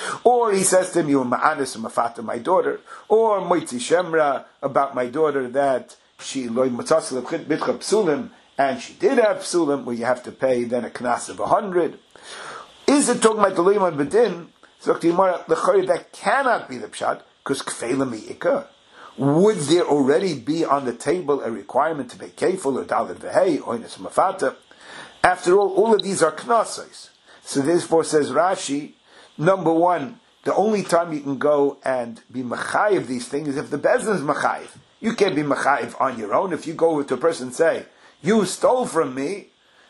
Or he says to him, you ma'anis mafata my daughter, or moitzi shemra about my daughter that she loy matzasel bitcha psulim, and she did have psulim, where you have to pay then a knas of 100. Is it talking about the loyman bedin? So that cannot be the pshat, because kfeila mi'ika. Would there already be on the table a requirement to pay kefil or dalet v'hei or ines mafata? After all of these are knasos. So therefore, says Rashi, number one, the only time you can go and be machayiv these things is if the bezin is machayiv. You can't be machayiv on your own. If you go to a person and say, you stole from me,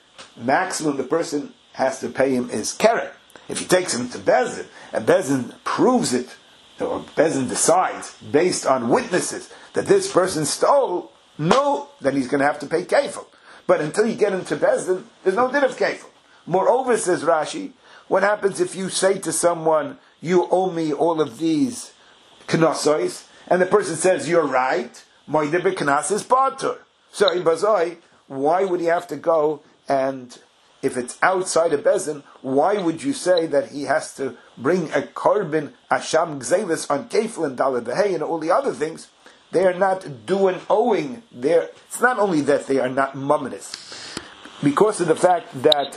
maximum the person has to pay him is keren. If he takes him to bezin, and bezin proves it, or bezin decides, based on witnesses, that this person stole, no, then he's going to have to pay kefil. But until you get into bezin, there's no din of kefil. Moreover, says Rashi, what happens if you say to someone, you owe me all of these knossos, and the person says, you're right, moide beknas is batur. So in Bazoi, why would he have to go and, if it's outside of Bezin, why would you say that he has to bring a korban asham gzelis on kefil and daled v'hei and all the other things? They are not doing owing. It's not only that they are not mumminous, because of the fact that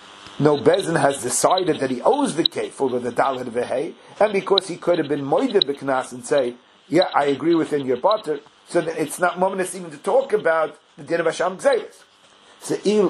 no Bezin has decided that he owes the kefil or the daled v'hei, and because he could have been moided b'knas and say, yeah, I agree within your butter, so that it's not mumminous even to talk about the din of asham gzelis. There's no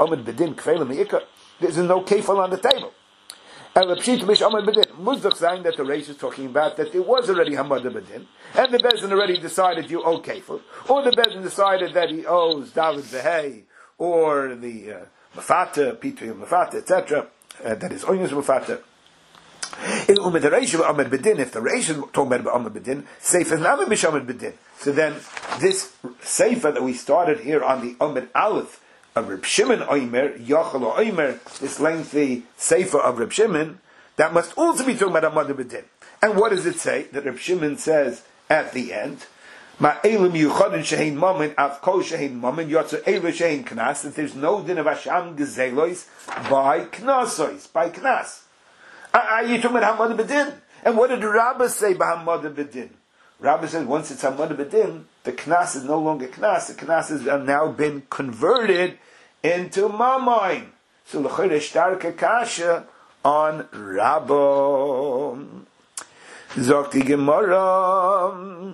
kefil on the table. And the pshit mish amad bedin. Muzdach saying that the Reish is talking about that there was already hamad bedin, and the bezin already decided you owe kefil, or the bezin decided that he owes david v'hei, or the mafata, pitri mafata, etc. That is onions mafata. In the Reish of amad bedin, if the Reish is talking about amad bedin, sefer nami mish amad bedin. So then this sefer that we started here on the amad aleph of Reb Shimon Oimer, Yochel Oimer, this lengthy sefer of Reb Shimon, that must also be talking about Amad Bedin. And what does it say? That Reb Shimon says at the end, Ma'elim Yuchadin Shehin Mamin, Avko Shehin Mamin, Yotzer Elu Shehin Knas, that there's no din of Asham Gezelois by Knasois, by Knas. Are you talking about Hamad Bedin? And what did the Rabbah say by Hamad Bedin? Rabbah says once it's Hamad Bedin, the Knas is no longer Knas. The Knas has now been converted into Mamain. So l'chayre shtarka kasha on Rabbah. Zokti Gemara.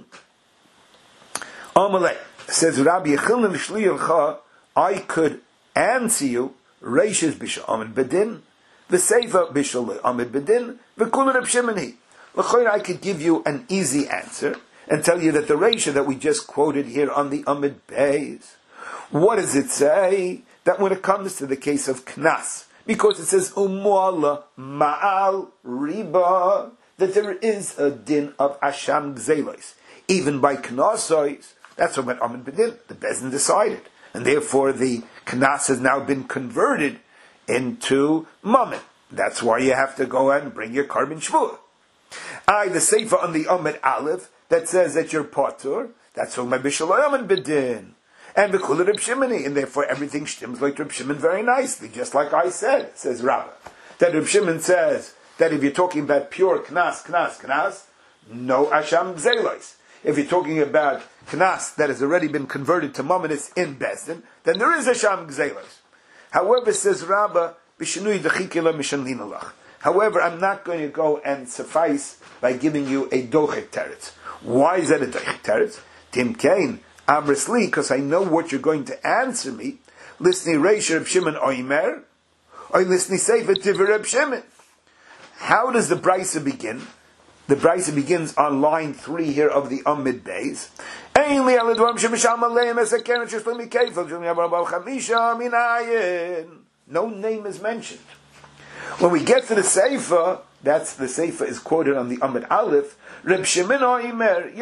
Amalei says Rabbi Yechilim Shliyalcha, I could answer you. Reishes b'shal Amid Bedin, v'seifa b'shal Amid Bedin, v'kul Reb Shimon. L'chayre I could give you an easy answer and tell you that the Reisha that we just quoted here on the Amid Beis, what does it say? That when it comes to the case of Knas, because it says Umu'ala Ma'al Riba, that there is a din of Asham Gzelos. Even by Knasois, that's what Amid Bedin, the Bezin decided. And therefore the Knas has now been converted into Mammon. That's why you have to go and bring your Karban Shvuah. The Sefer on the Amid Aleph, that says that you're Patur, that's from my Bishaloy Amid Bedin. And the Kula Reb Shimon, and therefore everything stems like Reb Shimon very nicely, just like I said, says Rabbah. That Reb Shimon says that if you're talking about pure Knas, no Asham Gzelos. If you're talking about Knas that has already been converted to Mamanis in Bezdin, then there is Asham Gzelos. However, says Rabbah, However, I'm not going to go and suffice by giving you a dochek teretz. Why is that a dochek teretz? Tim Kain, Amrisli, because I know what you're going to answer me. Listni Reish Reb Shimon Oimer, or listni Sefer Tivur Reb Shimon. How does the Brisa begin? The Brisa begins on line 3 here of the Amid Beis. No name is mentioned. When we get to the Sefer, that's the Sefer is quoted on the Amid Aleph. Reb Shimon Oimer,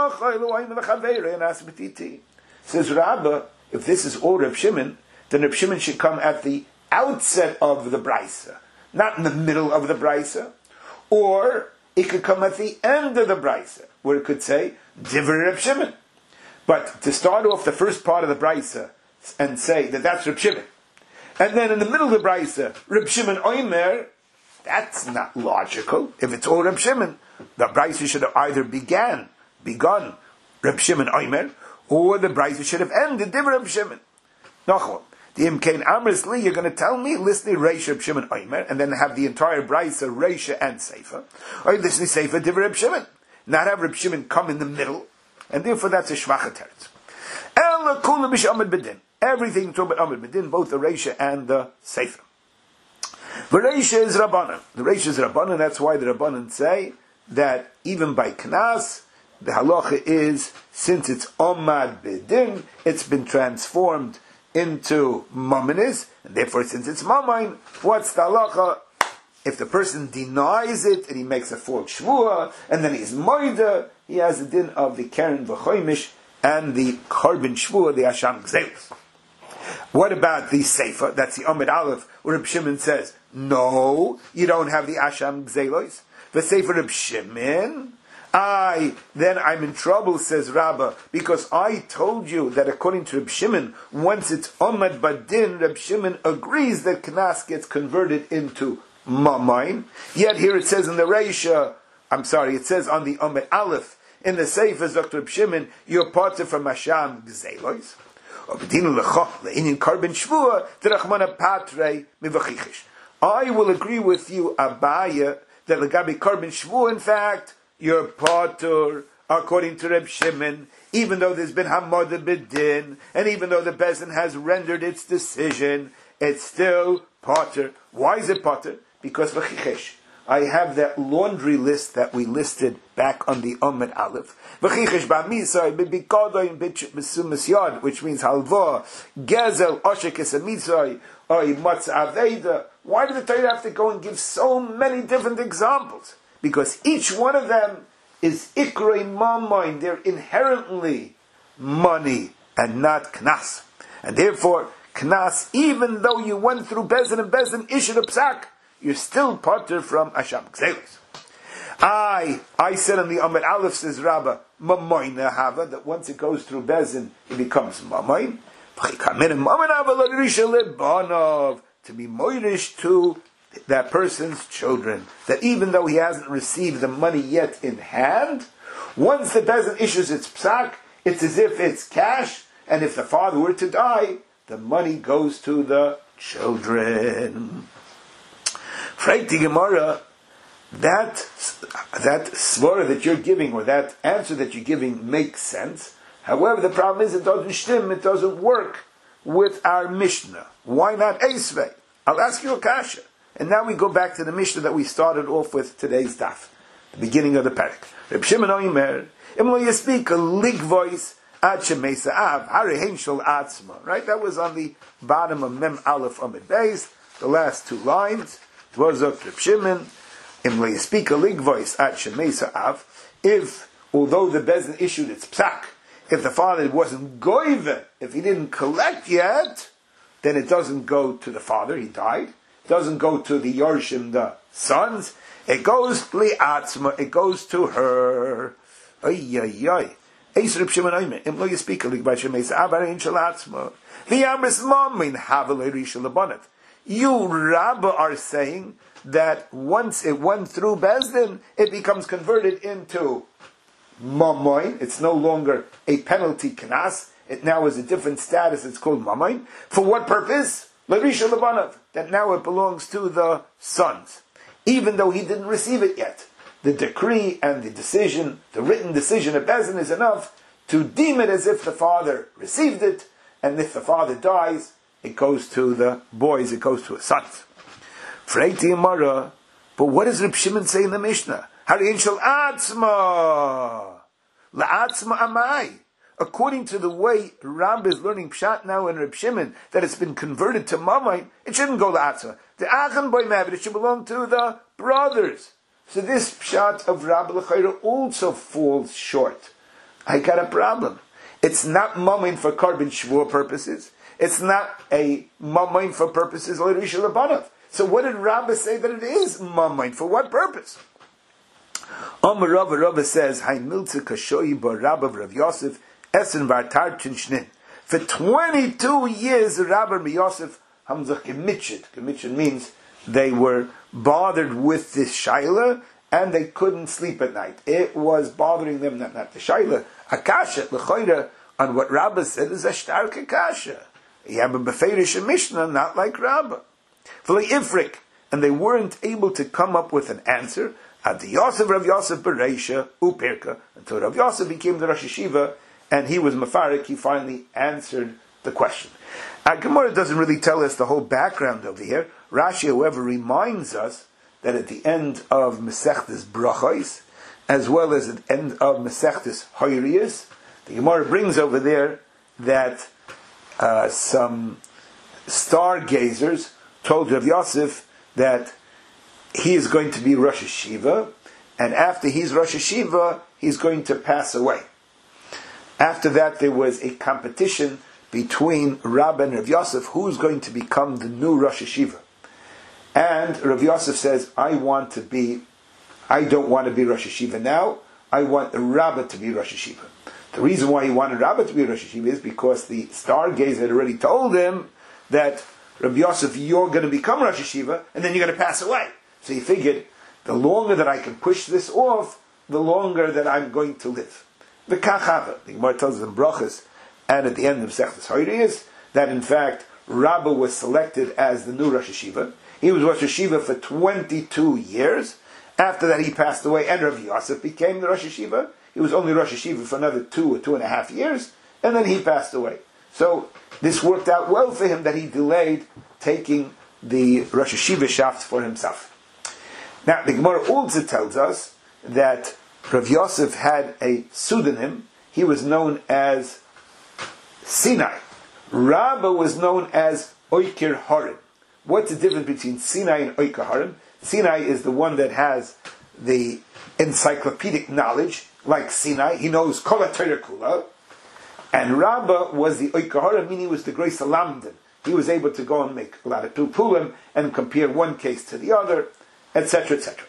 says Rabbah, if this is all Reb Shimon, then Reb Shimon should come at the outset of the Brisa, not in the middle of the Brisa, or it could come at the end of the Brisa, where it could say Divrei Reb Shimon. But to start off the first part of the Brisa and say that that's Reb Shimon, and then in the middle of the Brisa, Reb Shimon Oimer, that's not logical. If it's all Reb Shimon, the Brisa should have either begun Reb Shimon Oimer, or the Brisa should have ended Divrei Reb Shimon. Nachon. The Imkain Amrisli, you're going to tell me, listen to Reish Reb Shimon Oimer, and then have the entire Brisa, Reisha and Seifa, or listen to Seifa Divrei Reb Shimon. Not have Reb Shimon come in the middle, and therefore that's a Shvacha Teretz. El Kula Bish Amid Bedin. Everything talking about Amid Bedin, both the Reisha and the Seifa. The Reisha is Rabbanan. The Reisha is Rabbanan, that's why the Rabbanan say that even by Knas, the halacha is, since it's Amad Bedin, it's been transformed into Mamanis, and therefore since it's Mamain, what's the halacha? If the person denies it, and he makes a false shvua, and then he's moida, he has the din of the Keren V'choimish, and the Korban Shvua, the Asham Gzelos. What about the Seifa? That's the Amid Aleph, where Reb Shimon says, no, you don't have the Asham Gzelos. The Seifa Reb Shimon, then I'm in trouble, says Rabbah, because I told you that according to Reb Shimon, once it's Amad Badin, Reb Shimon agrees that Knas gets converted into Mamain. Yet here it says in the Reisha, it says on the Amid Aleph, in the Sefer Dr. Reb Shimon, you're parted from Asham Gzelos. I will agree with you, Abaya, that Lagabi Korban Shvua, in fact, you're partur, according to Reb Shimon, even though there's been Hamad B'din, and even though the Bezdin has rendered its decision, it's still partur. Why is it partur? Because v'chichesh. I have that laundry list that we listed back on the Amid Aleph. V'chichesh ba'misai b'bikodoin b'sumas yad, which means halva, gezel, oshek esamisai, oy matz aveda. Why did the Torah have to go and give so many different examples? Because each one of them is ikrei mamain. They're inherently money and not knas. And therefore, knas, even though you went through Bezdin and Bezdin issued a psak, you're still parter from Asham Gzelos. I said in the Amid Aleph, says Rabbah, mamoina hava, that once it goes through Bezdin, it becomes mamain. To be moirish to that person's children, that even though he hasn't received the money yet in hand, once the Bezdin issues its psak, it's as if it's cash, and if the father were to die, the money goes to the children. Freiti Gemara, that svara that you're giving, or that answer that you're giving, makes sense. However, the problem is it doesn't shtim, it doesn't work with our Mishnah. Why not Esvei? I'll ask you a kasha. And now we go back to the Mishnah that we started off with today's daf, the beginning of the parak. Reb Shimon Oimer, Im lo yespeak a lig voice ad shemesa av harehem shel atzma. Right, that was on the bottom of Mem Aleph Amid Beis, the last two lines. It was of Reb Shimon, Im lo yespeak a lig voice ad shemesa av. If, although the Bezdin issued its psak, if the father wasn't goive, if he didn't collect yet, then it doesn't go to the father, he died. It doesn't go to the Yorshim, the sons. It goes li'atzma, it goes to her. Ay, ay, ay. Eis Reb Shimon Oimer, Im lo yespeak lig by shemeis avarein shel atzma. V'yamris mamin havelei rishon lebonat. You, Rabbah, are saying that once it went through Bezdin, it becomes converted into Mamoin. It's no longer a penalty knas. It now is a different status. It's called Mamoin. For what purpose? Larisha Labanav, that now it belongs to the sons, even though he didn't receive it yet. The decree and the decision, the written decision of Beis Din is enough to deem it as if the father received it, and if the father dies, it goes to the boys, it goes to his sons. Freiti Amara, but what does Reb Shimon say in the Mishnah? Harin shel atzma, la'atzma amai. According to the way Rab is learning Pshat now in Reb Shimon, that it's been converted to Mamay, it shouldn't go la'atzma. The Achan boy Mavit, it should belong to the brothers. So this Pshat of Rab L'chayra also falls short. I got a problem. It's not Mamay for Karban Shvua purposes. It's not a Mamay for purposes of Risha Labanav. So what did Rabbah say that it is Mamay? For what purpose? Amar Rabbah says, Hay miltze kashoyi bar Rabbah Rav Yosef esen vartar shnin. For 22 years, Rabbah and Yosef hamzach gemitched. Gemitched means they were bothered with this shaila and they couldn't sleep at night. It was bothering them, not the shaila. Akasha, l'choira, on what Rabbah said is a shtark akasha. You have a beferish Mishnah, not like Rabbah. V'lei ifrik, and they weren't able to come up with an answer at the Yosef Rav Yosef Bereisha Upirka until Rav Yosef became the Rosh Yeshiva and he was Mefarik. He finally answered the question. Gemara doesn't really tell us the whole background over here. Rashi, however, reminds us that at the end of Masechtas Brachos, as well as at the end of Masechtas Hoyriyos, the Gemara brings over there that some stargazers told Rav Yosef that he is going to be Rosh Yeshiva, and after he's Rosh Yeshiva, he's going to pass away. After that, there was a competition between Rabbah and Rav Yosef, who's going to become the new Rosh Yeshiva. And Rav Yosef says, I don't want to be Rosh Yeshiva now, I want Rabbah to be Rosh Yeshiva. The reason why he wanted Rabbah to be Rosh Yeshiva is because the stargazer had already told him that Rabbi Yosef, you're going to become Rosh Yeshiva, and then you're going to pass away. So he figured, the longer that I can push this off, the longer that I'm going to live. The Kachava, the Gemara tells us in Brachos, and at the end of Sechtas Hoyriyos, that in fact, Rabbah was selected as the new Rosh Yeshiva. He was Rosh Yeshiva for 22 years. After that, he passed away, and Rabbi Yosef became the Rosh Yeshiva. He was only Rosh Yeshiva for another 2 or 2.5 years, and then he passed away. So this worked out well for him that he delayed taking the Rosh Yeshiva shaft for himself. Now, the Gemara also tells us that Rav Yosef had a pseudonym. He was known as Sinai. Rabbah was known as Oiker Harim. What's the difference between Sinai and Oiker Harim? Sinai is the one that has the encyclopedic knowledge, like Sinai. He knows Kol HaTorah Kula. And Rabbah was the Oiker Harim, meaning he was the great Salamdin. He was able to go and make a lot of pilpulim and compare one case to the other, etc., etc.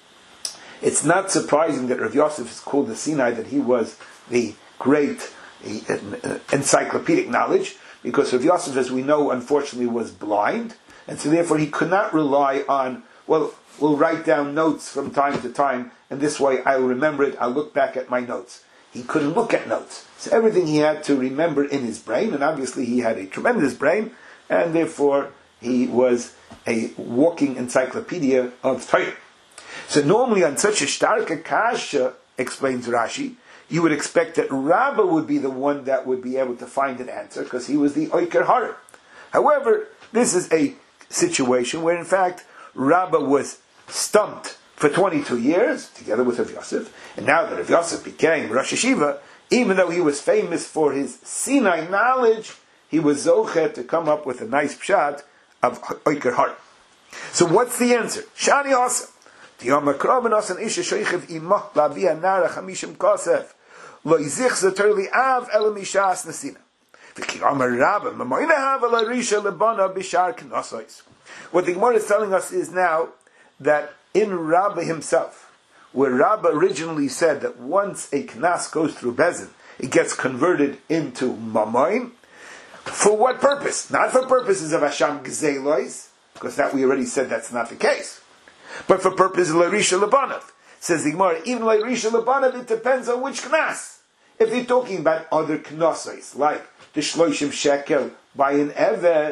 It's not surprising that Rav Yosef is called the Sinai, that he was the great encyclopedic knowledge, because Rav Yosef, as we know, unfortunately was blind, and so therefore he could not rely on, well, we'll write down notes from time to time, and this way I'll remember it, I'll look back at my notes. He couldn't look at notes. So everything he had to remember in his brain, and obviously he had a tremendous brain, and therefore he was a walking encyclopedia of Torah. So normally on such a stark kasha, explains Rashi, you would expect that Rabbah would be the one that would be able to find an answer, because he was the Oiker Harim. However, this is a situation where in fact Rabbah was stumped for 22 years, together with Rav Yosef, and now that Rav Yosef became Rosh Yeshiva, even though he was famous for his Sinai knowledge, he was zocher to come up with a nice pshat of Oiker Harim. So what's the answer? Shani Asa. Tiyama Kraben Asa Isha Shoichev Imah Lavia Nara Chamishim Kosef Lo Yizich Zater Li Av Ela Mishas Nesina V'Kiyama Rabba Mamoina Hava La Risha Lebana Bishar Knossois. What the Gemara is telling us is now that in Rabbah himself, where Rabbah originally said that once a knas goes through Beis Din, it gets converted into Mamoin. For what purpose? Not for purposes of Hasham Gzelois, because that we already said that's not the case. But for purposes of Larisha Labanav. Says the Gemara, even Larisha Labanav, it depends on which knas. If you're talking about other knossos, like the Shloishim Shekel by an Eved,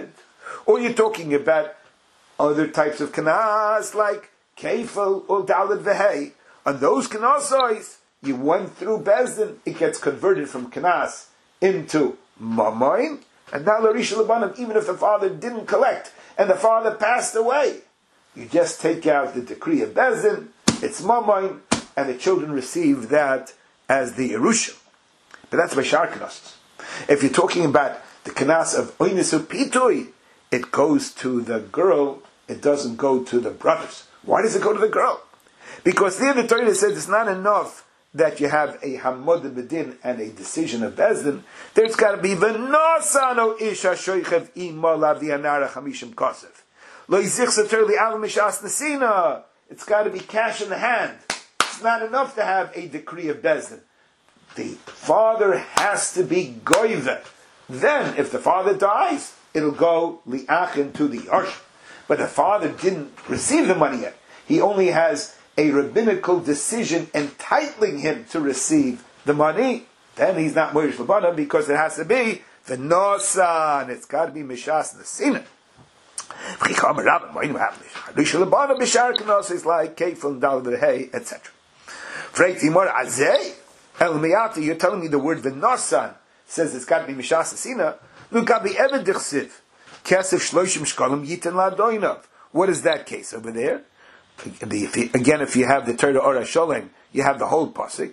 Or you're talking about other types of kanas like kefil or dalad v'hei. On those kanasois, you went through Bezdin, it gets converted from kanas into mamain, and now l'risha l'banim, even if the father didn't collect and the father passed away, you just take out the decree of Bezdin, it's mamain, and the children receive that as the Yerusha. But that's by Shar Kanas. If you're talking about the Kanas of Oynisu Pitui, it goes to the girl, it doesn't go to the brothers. Why does it go to the girl? Because there the Torah says it's not enough that you have a Hamod Bedin and a decision of Bezdin. There's got to be V'nosano Isha Shoichev Ima Lavianara Chamishim Kosev. Lo Yizich Sater Li'av Mishas Nesina. It's got to be cash in the hand. It's not enough to have a decree of Bezdin. The father has to be goive. Then, if the father dies, it'll go li'achin to the Yarsh. But the father didn't receive the money yet. He only has a rabbinical decision entitling him to receive the money. Then he's not Moirish Labana because it has to be the Nosan. It's got to be Mishas Nesina. It's like Kefil, Dalad, Hey, etc. You're telling me the word V'nosan says it's got to be Mishas Nesina. What is that case over there? Again, if you have the Torah Ora Sholem, you have the whole pasuk.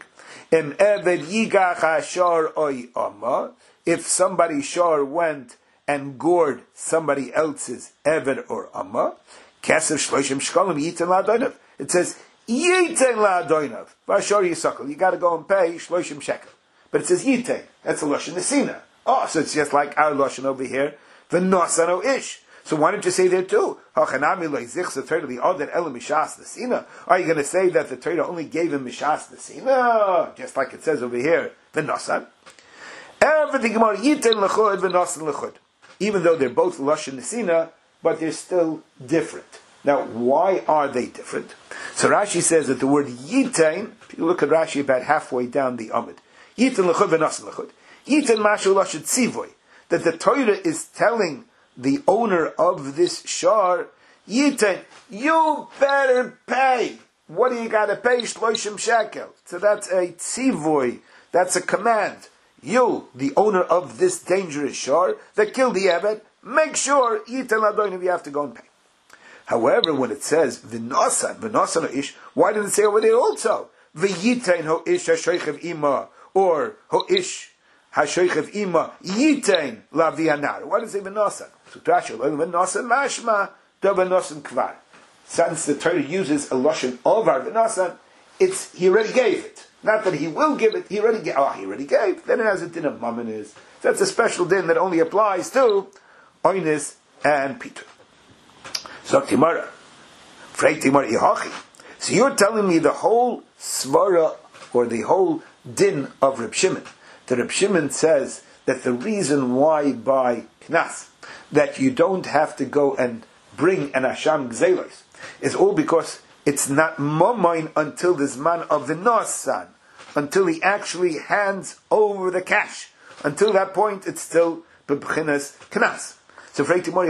If somebody shor went and gored somebody else's eved or amma, kesef shloshim shkolim yiten la'adoinav. It says yiten la'adoinav. V'ashor yisakol. You got to go and pay shloshim shekel. But it says yiten. That's a lashon nesina. Oh, so it's just like our lashon over here. V'nosano ish. So why don't you say there too? Are you going to say that the Torah only gave him Mishas Nesina? Just like it says over here, V'nosan. Even though they're both Lashon Nesina, but they're still different. Now, why are they different? So Rashi says that the word Yitain, if you look at Rashi about halfway down the Amud, Yitain L'chud V'nosan L'chud. Yitain Mashu Lashon Tzivoy. That the Torah is telling the owner of this shar, Yitain, you better pay. What do you got to pay? Shloshim shekel. So that's a tzivoy. That's a command. You, the owner of this dangerous shar that killed the Ebed, make sure Yitain ladoinav, you have to go and pay. However, when it says v'nosan ish, why didn't it say over there also v'yitain ho ish hashoichev ima or ho ish hashoichev ima yitain lavianar? Why does it say v'nosan? Since the Torah uses a lashon of our v'nasan, it's he already gave it. Not that he will give it. He already gave. Oh, he already gave. Then it has a din of mamonis. That's a special din that only applies to Oynis and Peter. So Timara, Frei Timara Yehachi. So you're telling me the whole svara or the whole din of Reb Shimon. That Reb Shimon says that the reason why by Knas that you don't have to go and bring an Asham Gzelos is all because it's not Momoin until this man of the Nosan, until he actually hands over the cash. Until that point, it's still B'B'chinas Knas. So back on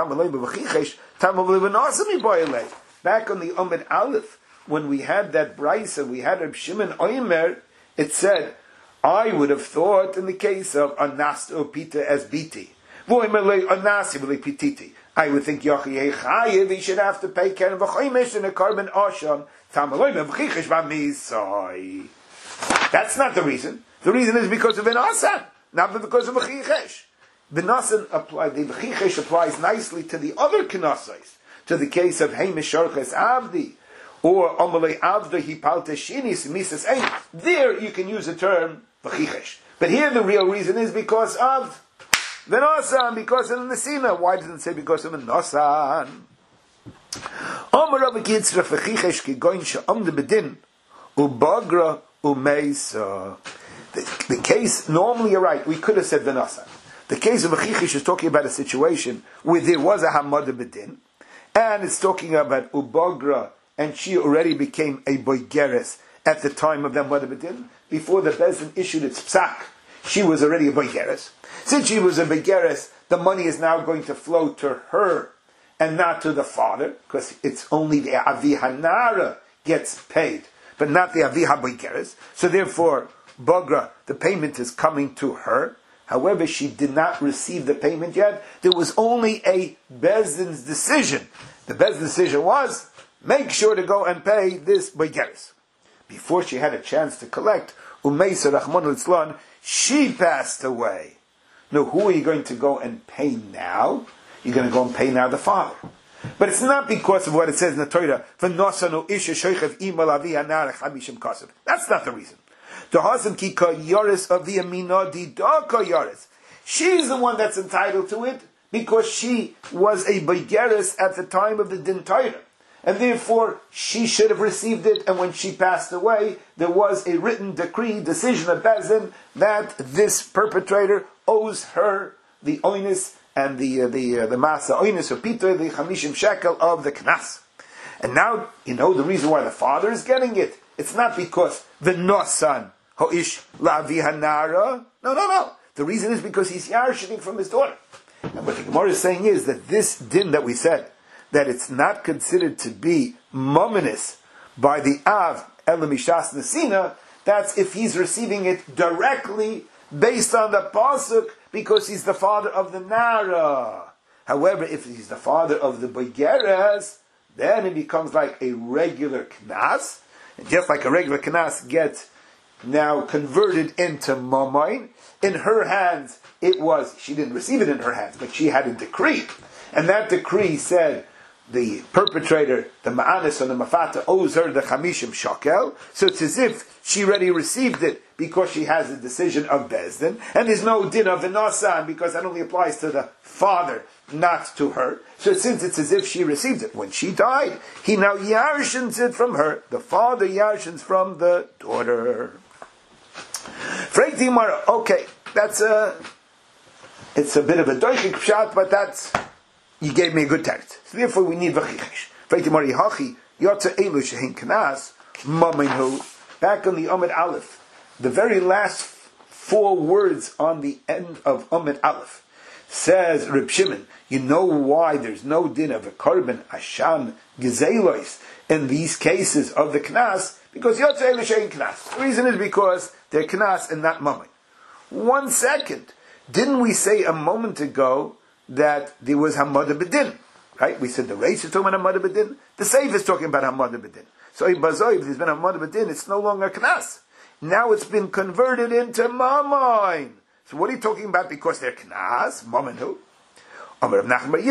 the Amid Aleph, when we had that Brisa, we had Reb Shimon Oimer, it said, I would have thought in the case of Anas or Pita as Biti. I would think Yochi Chayev, he should have to pay Keren V'choimish and a carbon Osham. That's not the reason. The reason is because of an Asan, not because of a Chichesh. The Nasan applies nicely to the other Knasais, to the case of Heimish Sharches Avdi, or Amalei Avda Hipalte Shinis Misas Ein. There you can use the term V'chichesh. But here the real reason is because of the Nasan, because of the Nesina. Why doesn't it say because of the Nasan? Amar Rabbi Yitzrach V'chichesh Ki Goin She'amde Bedin Ubagra Umeisa. The case, normally you're right, we could have said the Nasan. The case of Achichish is talking about a situation where there was a Hamad Bedin, and it's talking about Ubagra, and she already became a Boigeres at the time of the Hamad Bedin. Before the Bezdin issued its psak, she was already a Boigeres. Since she was a Boigeres, the money is now going to flow to her and not to the father, because it's only the Avi Hanara gets paid, but not the Avi HaBoikeres. So therefore, Bogra, the payment is coming to her. However, she did not receive the payment yet. There was only a Bezdin's decision. The Bezdin's decision was, make sure to go and pay this Boikeres. Before she had a chance to collect, Umeisa Rahman al-Islan, she passed away. Now, who are you going to go and pay now? You're going to go and pay now the father. But it's not because of what it says in the Torah, that's not the reason. She's the one that's entitled to it, because she was a Boikeres at the time of the Din Torah. And therefore, she should have received it, and when she passed away, there was a written decision of Bezdin, that this perpetrator owes her the oinus and the masa oinus or pita, the chamishim shekel of the knas. And now, the reason why the father is getting it. It's not because the nosan hoish lavi hanara. No. The reason is because he's yarshining from his daughter. And what the Gemara is saying is that this din that we said, that it's not considered to be mominous by the Av Elamishas Nesina, that's if he's receiving it directly based on the Pasuk, because he's the father of the Nara. However, if he's the father of the Boikeres, then it becomes like a regular Knas, and just like a regular Knas gets now converted into Momain, in her hands she didn't receive it in her hands, but she had a decree, and that decree said, the perpetrator, the ma'anis or the mafata, owes her the chamishim shekel. So it's as if she already received it because she has a decision of Bezdin, and there's no din of the nasan because that only applies to the father, not to her. So since it's as if she received it when she died, he now yarshins it from her. The father yarshins from the daughter. Okay, it's a bit of a doichik pshat, but you gave me a good text. So therefore we need v'chichesh. Back on the Amid Aleph, the very last 4 words on the end of Amid Aleph, says Reb Shimon, you know why there's no din of a korban asham gezelos in these cases of the knas? Because Yotze Elu Shein Knas. The reason is because they're knas and not mammon. 1 second. Didn't we say a moment ago that there was Hamad B'din? Right? We said the race is talking about Hamad B'din. The Seif is talking about Hamad B'din. So if there's been Hamad B'din, it's no longer Knas. Now it's been converted into Mammon. So what are you talking about? Because they're Knas? Mammon who? Avad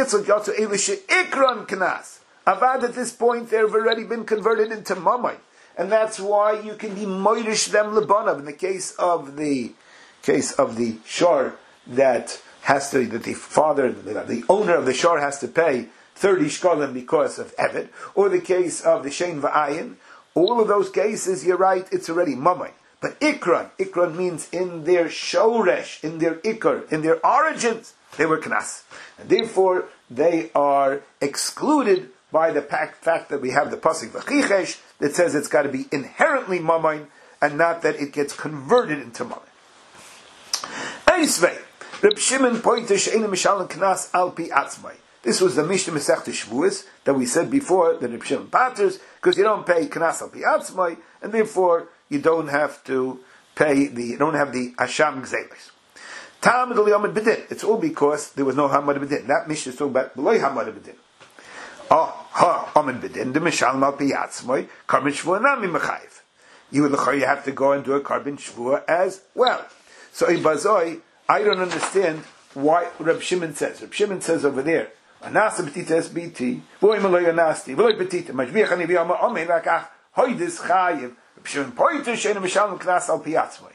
at this point, they've already been converted into Mammon. And that's why you can be Moirish them Lebanav. In the case of the shor that the father, the owner of the shor has to pay 30 shkolim because of Evet, or the case of the Shein V'ayin, all of those cases, you're right, it's already Mamay. But Ikran means in their shoresh, in their Ikar, in their origins, they were Knas. And therefore, they are excluded by the fact that we have the Pasuk V'chichesh that says it's got to be inherently Mamay, and not that it gets converted into Mamay. Eisvei, Reb Shimon pointed she'enim mishalim knas al pi atzmai. This was the Mishnah Masechta Shavuos that we said before that Reb Shimon patters because you don't pay knas al pi atzmai, and therefore you don't have to pay you don't have the asham gzelis. Tam adol yomad bedin. It's all because there was no hamad bedin. That Mishnah is talking about beloy hamad bedin. Amad bedin the mishalim al pi atzmai carbon shvua nami mechayiv. You have to go and do a carbon shvua as well. So in Bazoi, I don't understand why Reb Shimon says. Reb Shimon says over there, Anasa betita SBT, Voy Maloy Anasti, Voy Petita, Majbiach and Yama Omen Lakach, Hoydis Chayiv, Reb Shimon Pointer, Shena Mishalem Knas al Piatzway.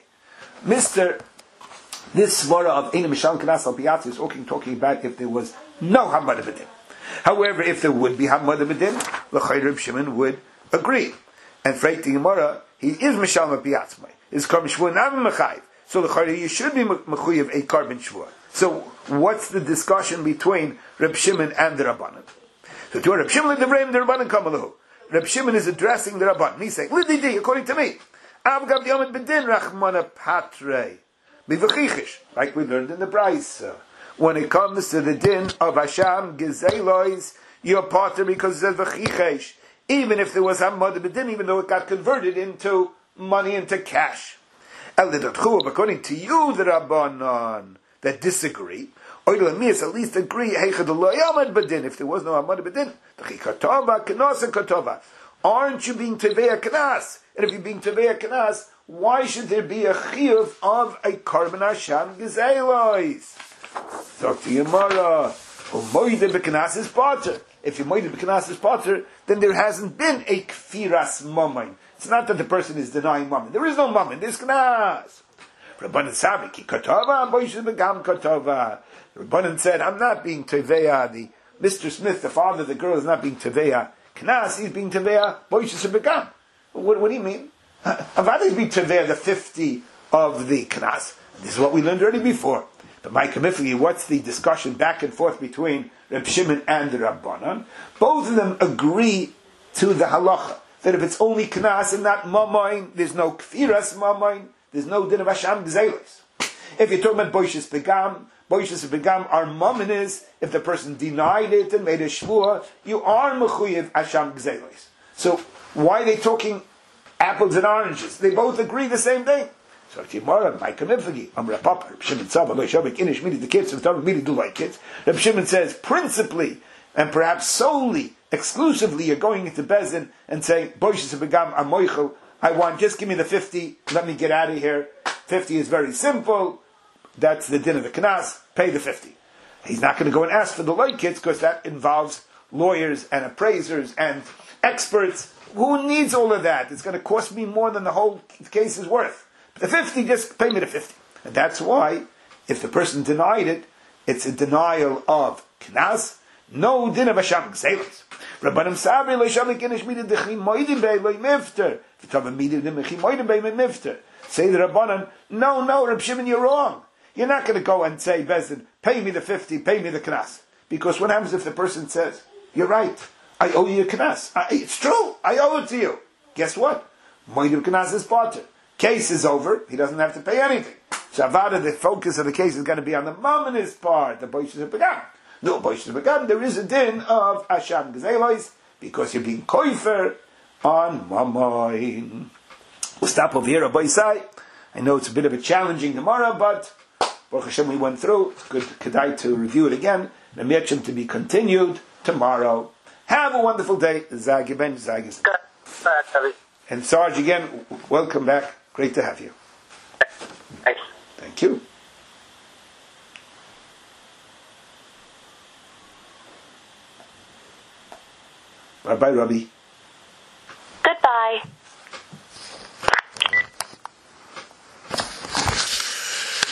This svara of Ena Mishalem Knas al Piatzway is talking about if there was no Hamad Bedin. However, if there would be Hamad Bedin, L'chay Reb Shimon would agree. And Freit the Gemara, he is Mishalem Piatzway. Is Karmishvur Nam Mechayiv. So the you should be mechuyev a carbon shvua. So what's the discussion between Reb Shimon and the Rabbanan? So to Reb Shimon the Rabbanan kamalahu. Reb Shimon is addressing the Rabbanan. He's saying, "Lididi, according to me, Avgav Yomid Bedin Rachmana Patre Mivachichish," like we learned in the Brayso. when it comes to the din of Hasham Gezelois, you're potter because of the chichesh. Even if there was Hamad B'din, even though it got converted into money, into cash. According to you, the Rabbanon that disagree, or at least agree, if there was no Hamad B'din, aren't you being Tevei Knas? And if you're being Tevei Knas, why should there be a chiyuv of a Karban Hasham Gezelois? Talk to Yemara. Moide B'Knas is potter. If you Moide B'Knas is potter, then there hasn't been a Kfiras Mammon. It's not that the person is denying Mammon. There is no Mammon. There's Knas. Rabbanan Sabi Ki Katova Moishe Begam Katova. Rabbanan said, I'm not being Teveya. The Mr. Smith, the father of the girl, is not being Teveya Knas. He's being Teveya Moishe Begam. What do you mean? Avad is being Teveya the 50 of the Knas. This is what we learned already before. But my Kamifli, what's the discussion back and forth between Reb Shimon and the Rabbanan? Both of them agree to the halacha that if it's only Knas and not Mamoin, there's no Kfiras Mamoin, there's no din of Hasham Gezelos. If you're talking about Boishas Begam, our Mammon is, if the person denied it and made a shvua, you are Mechuyev Hasham Gezelos. So why are they talking apples and oranges? They both agree the same thing. So Gemara, my Kamifagi, Amra Papa, Reb Shimon Tzava, Lo Shavik, Inish, Midi, the kids, and Tava, Midi, do like kids. Reb Shimon says, principally, and perhaps solely, exclusively, you're going into Bezin and saying, Boishas Begam, Amoichel, I want, just give me the 50, let me get out of here. 50 is very simple. That's the din of the Knas, pay the 50. He's not going to go and ask for the like kids, because that involves lawyers and appraisers and experts. Who needs all of that? It's going to cost me more than the whole case is worth. The 50, just pay me the 50. And that's why, if the person denied it, it's a denial of Knas, no din of Hasham Gezelos. Rabbanim Sabri lo shavik inish midid dechim moidim bei lo mifter. V'tava midid dechim moidim bei mifter. Say the Rabbanan, no, Reb Shimon, you're wrong. You're not going to go and say, Bezin, pay me the 50, pay me the Knas. Because what happens if the person says, you're right, I owe you a Knas. It's true, I owe it to you. Guess what? Moidim Knas is potter. Case is over, he doesn't have to pay anything. So Avada, the focus of the case is going to be on the Mammonist part, the Boishas Begam. No, Boishas Begam, there is a din of Hasham Gezelois, because you're being koifer on Mammon. We'll stop over here, Rabbi Isai. I know it's a bit of a challenging Gemara, but Baruch Hashem we went through. It's good kedai to review it again. The Mirchim to be continued tomorrow. Have a wonderful day. Zagi Ben Zagis. And Sarge, again, welcome back. Great to have you. Thanks. Thank you. Bye-bye, Rabbi.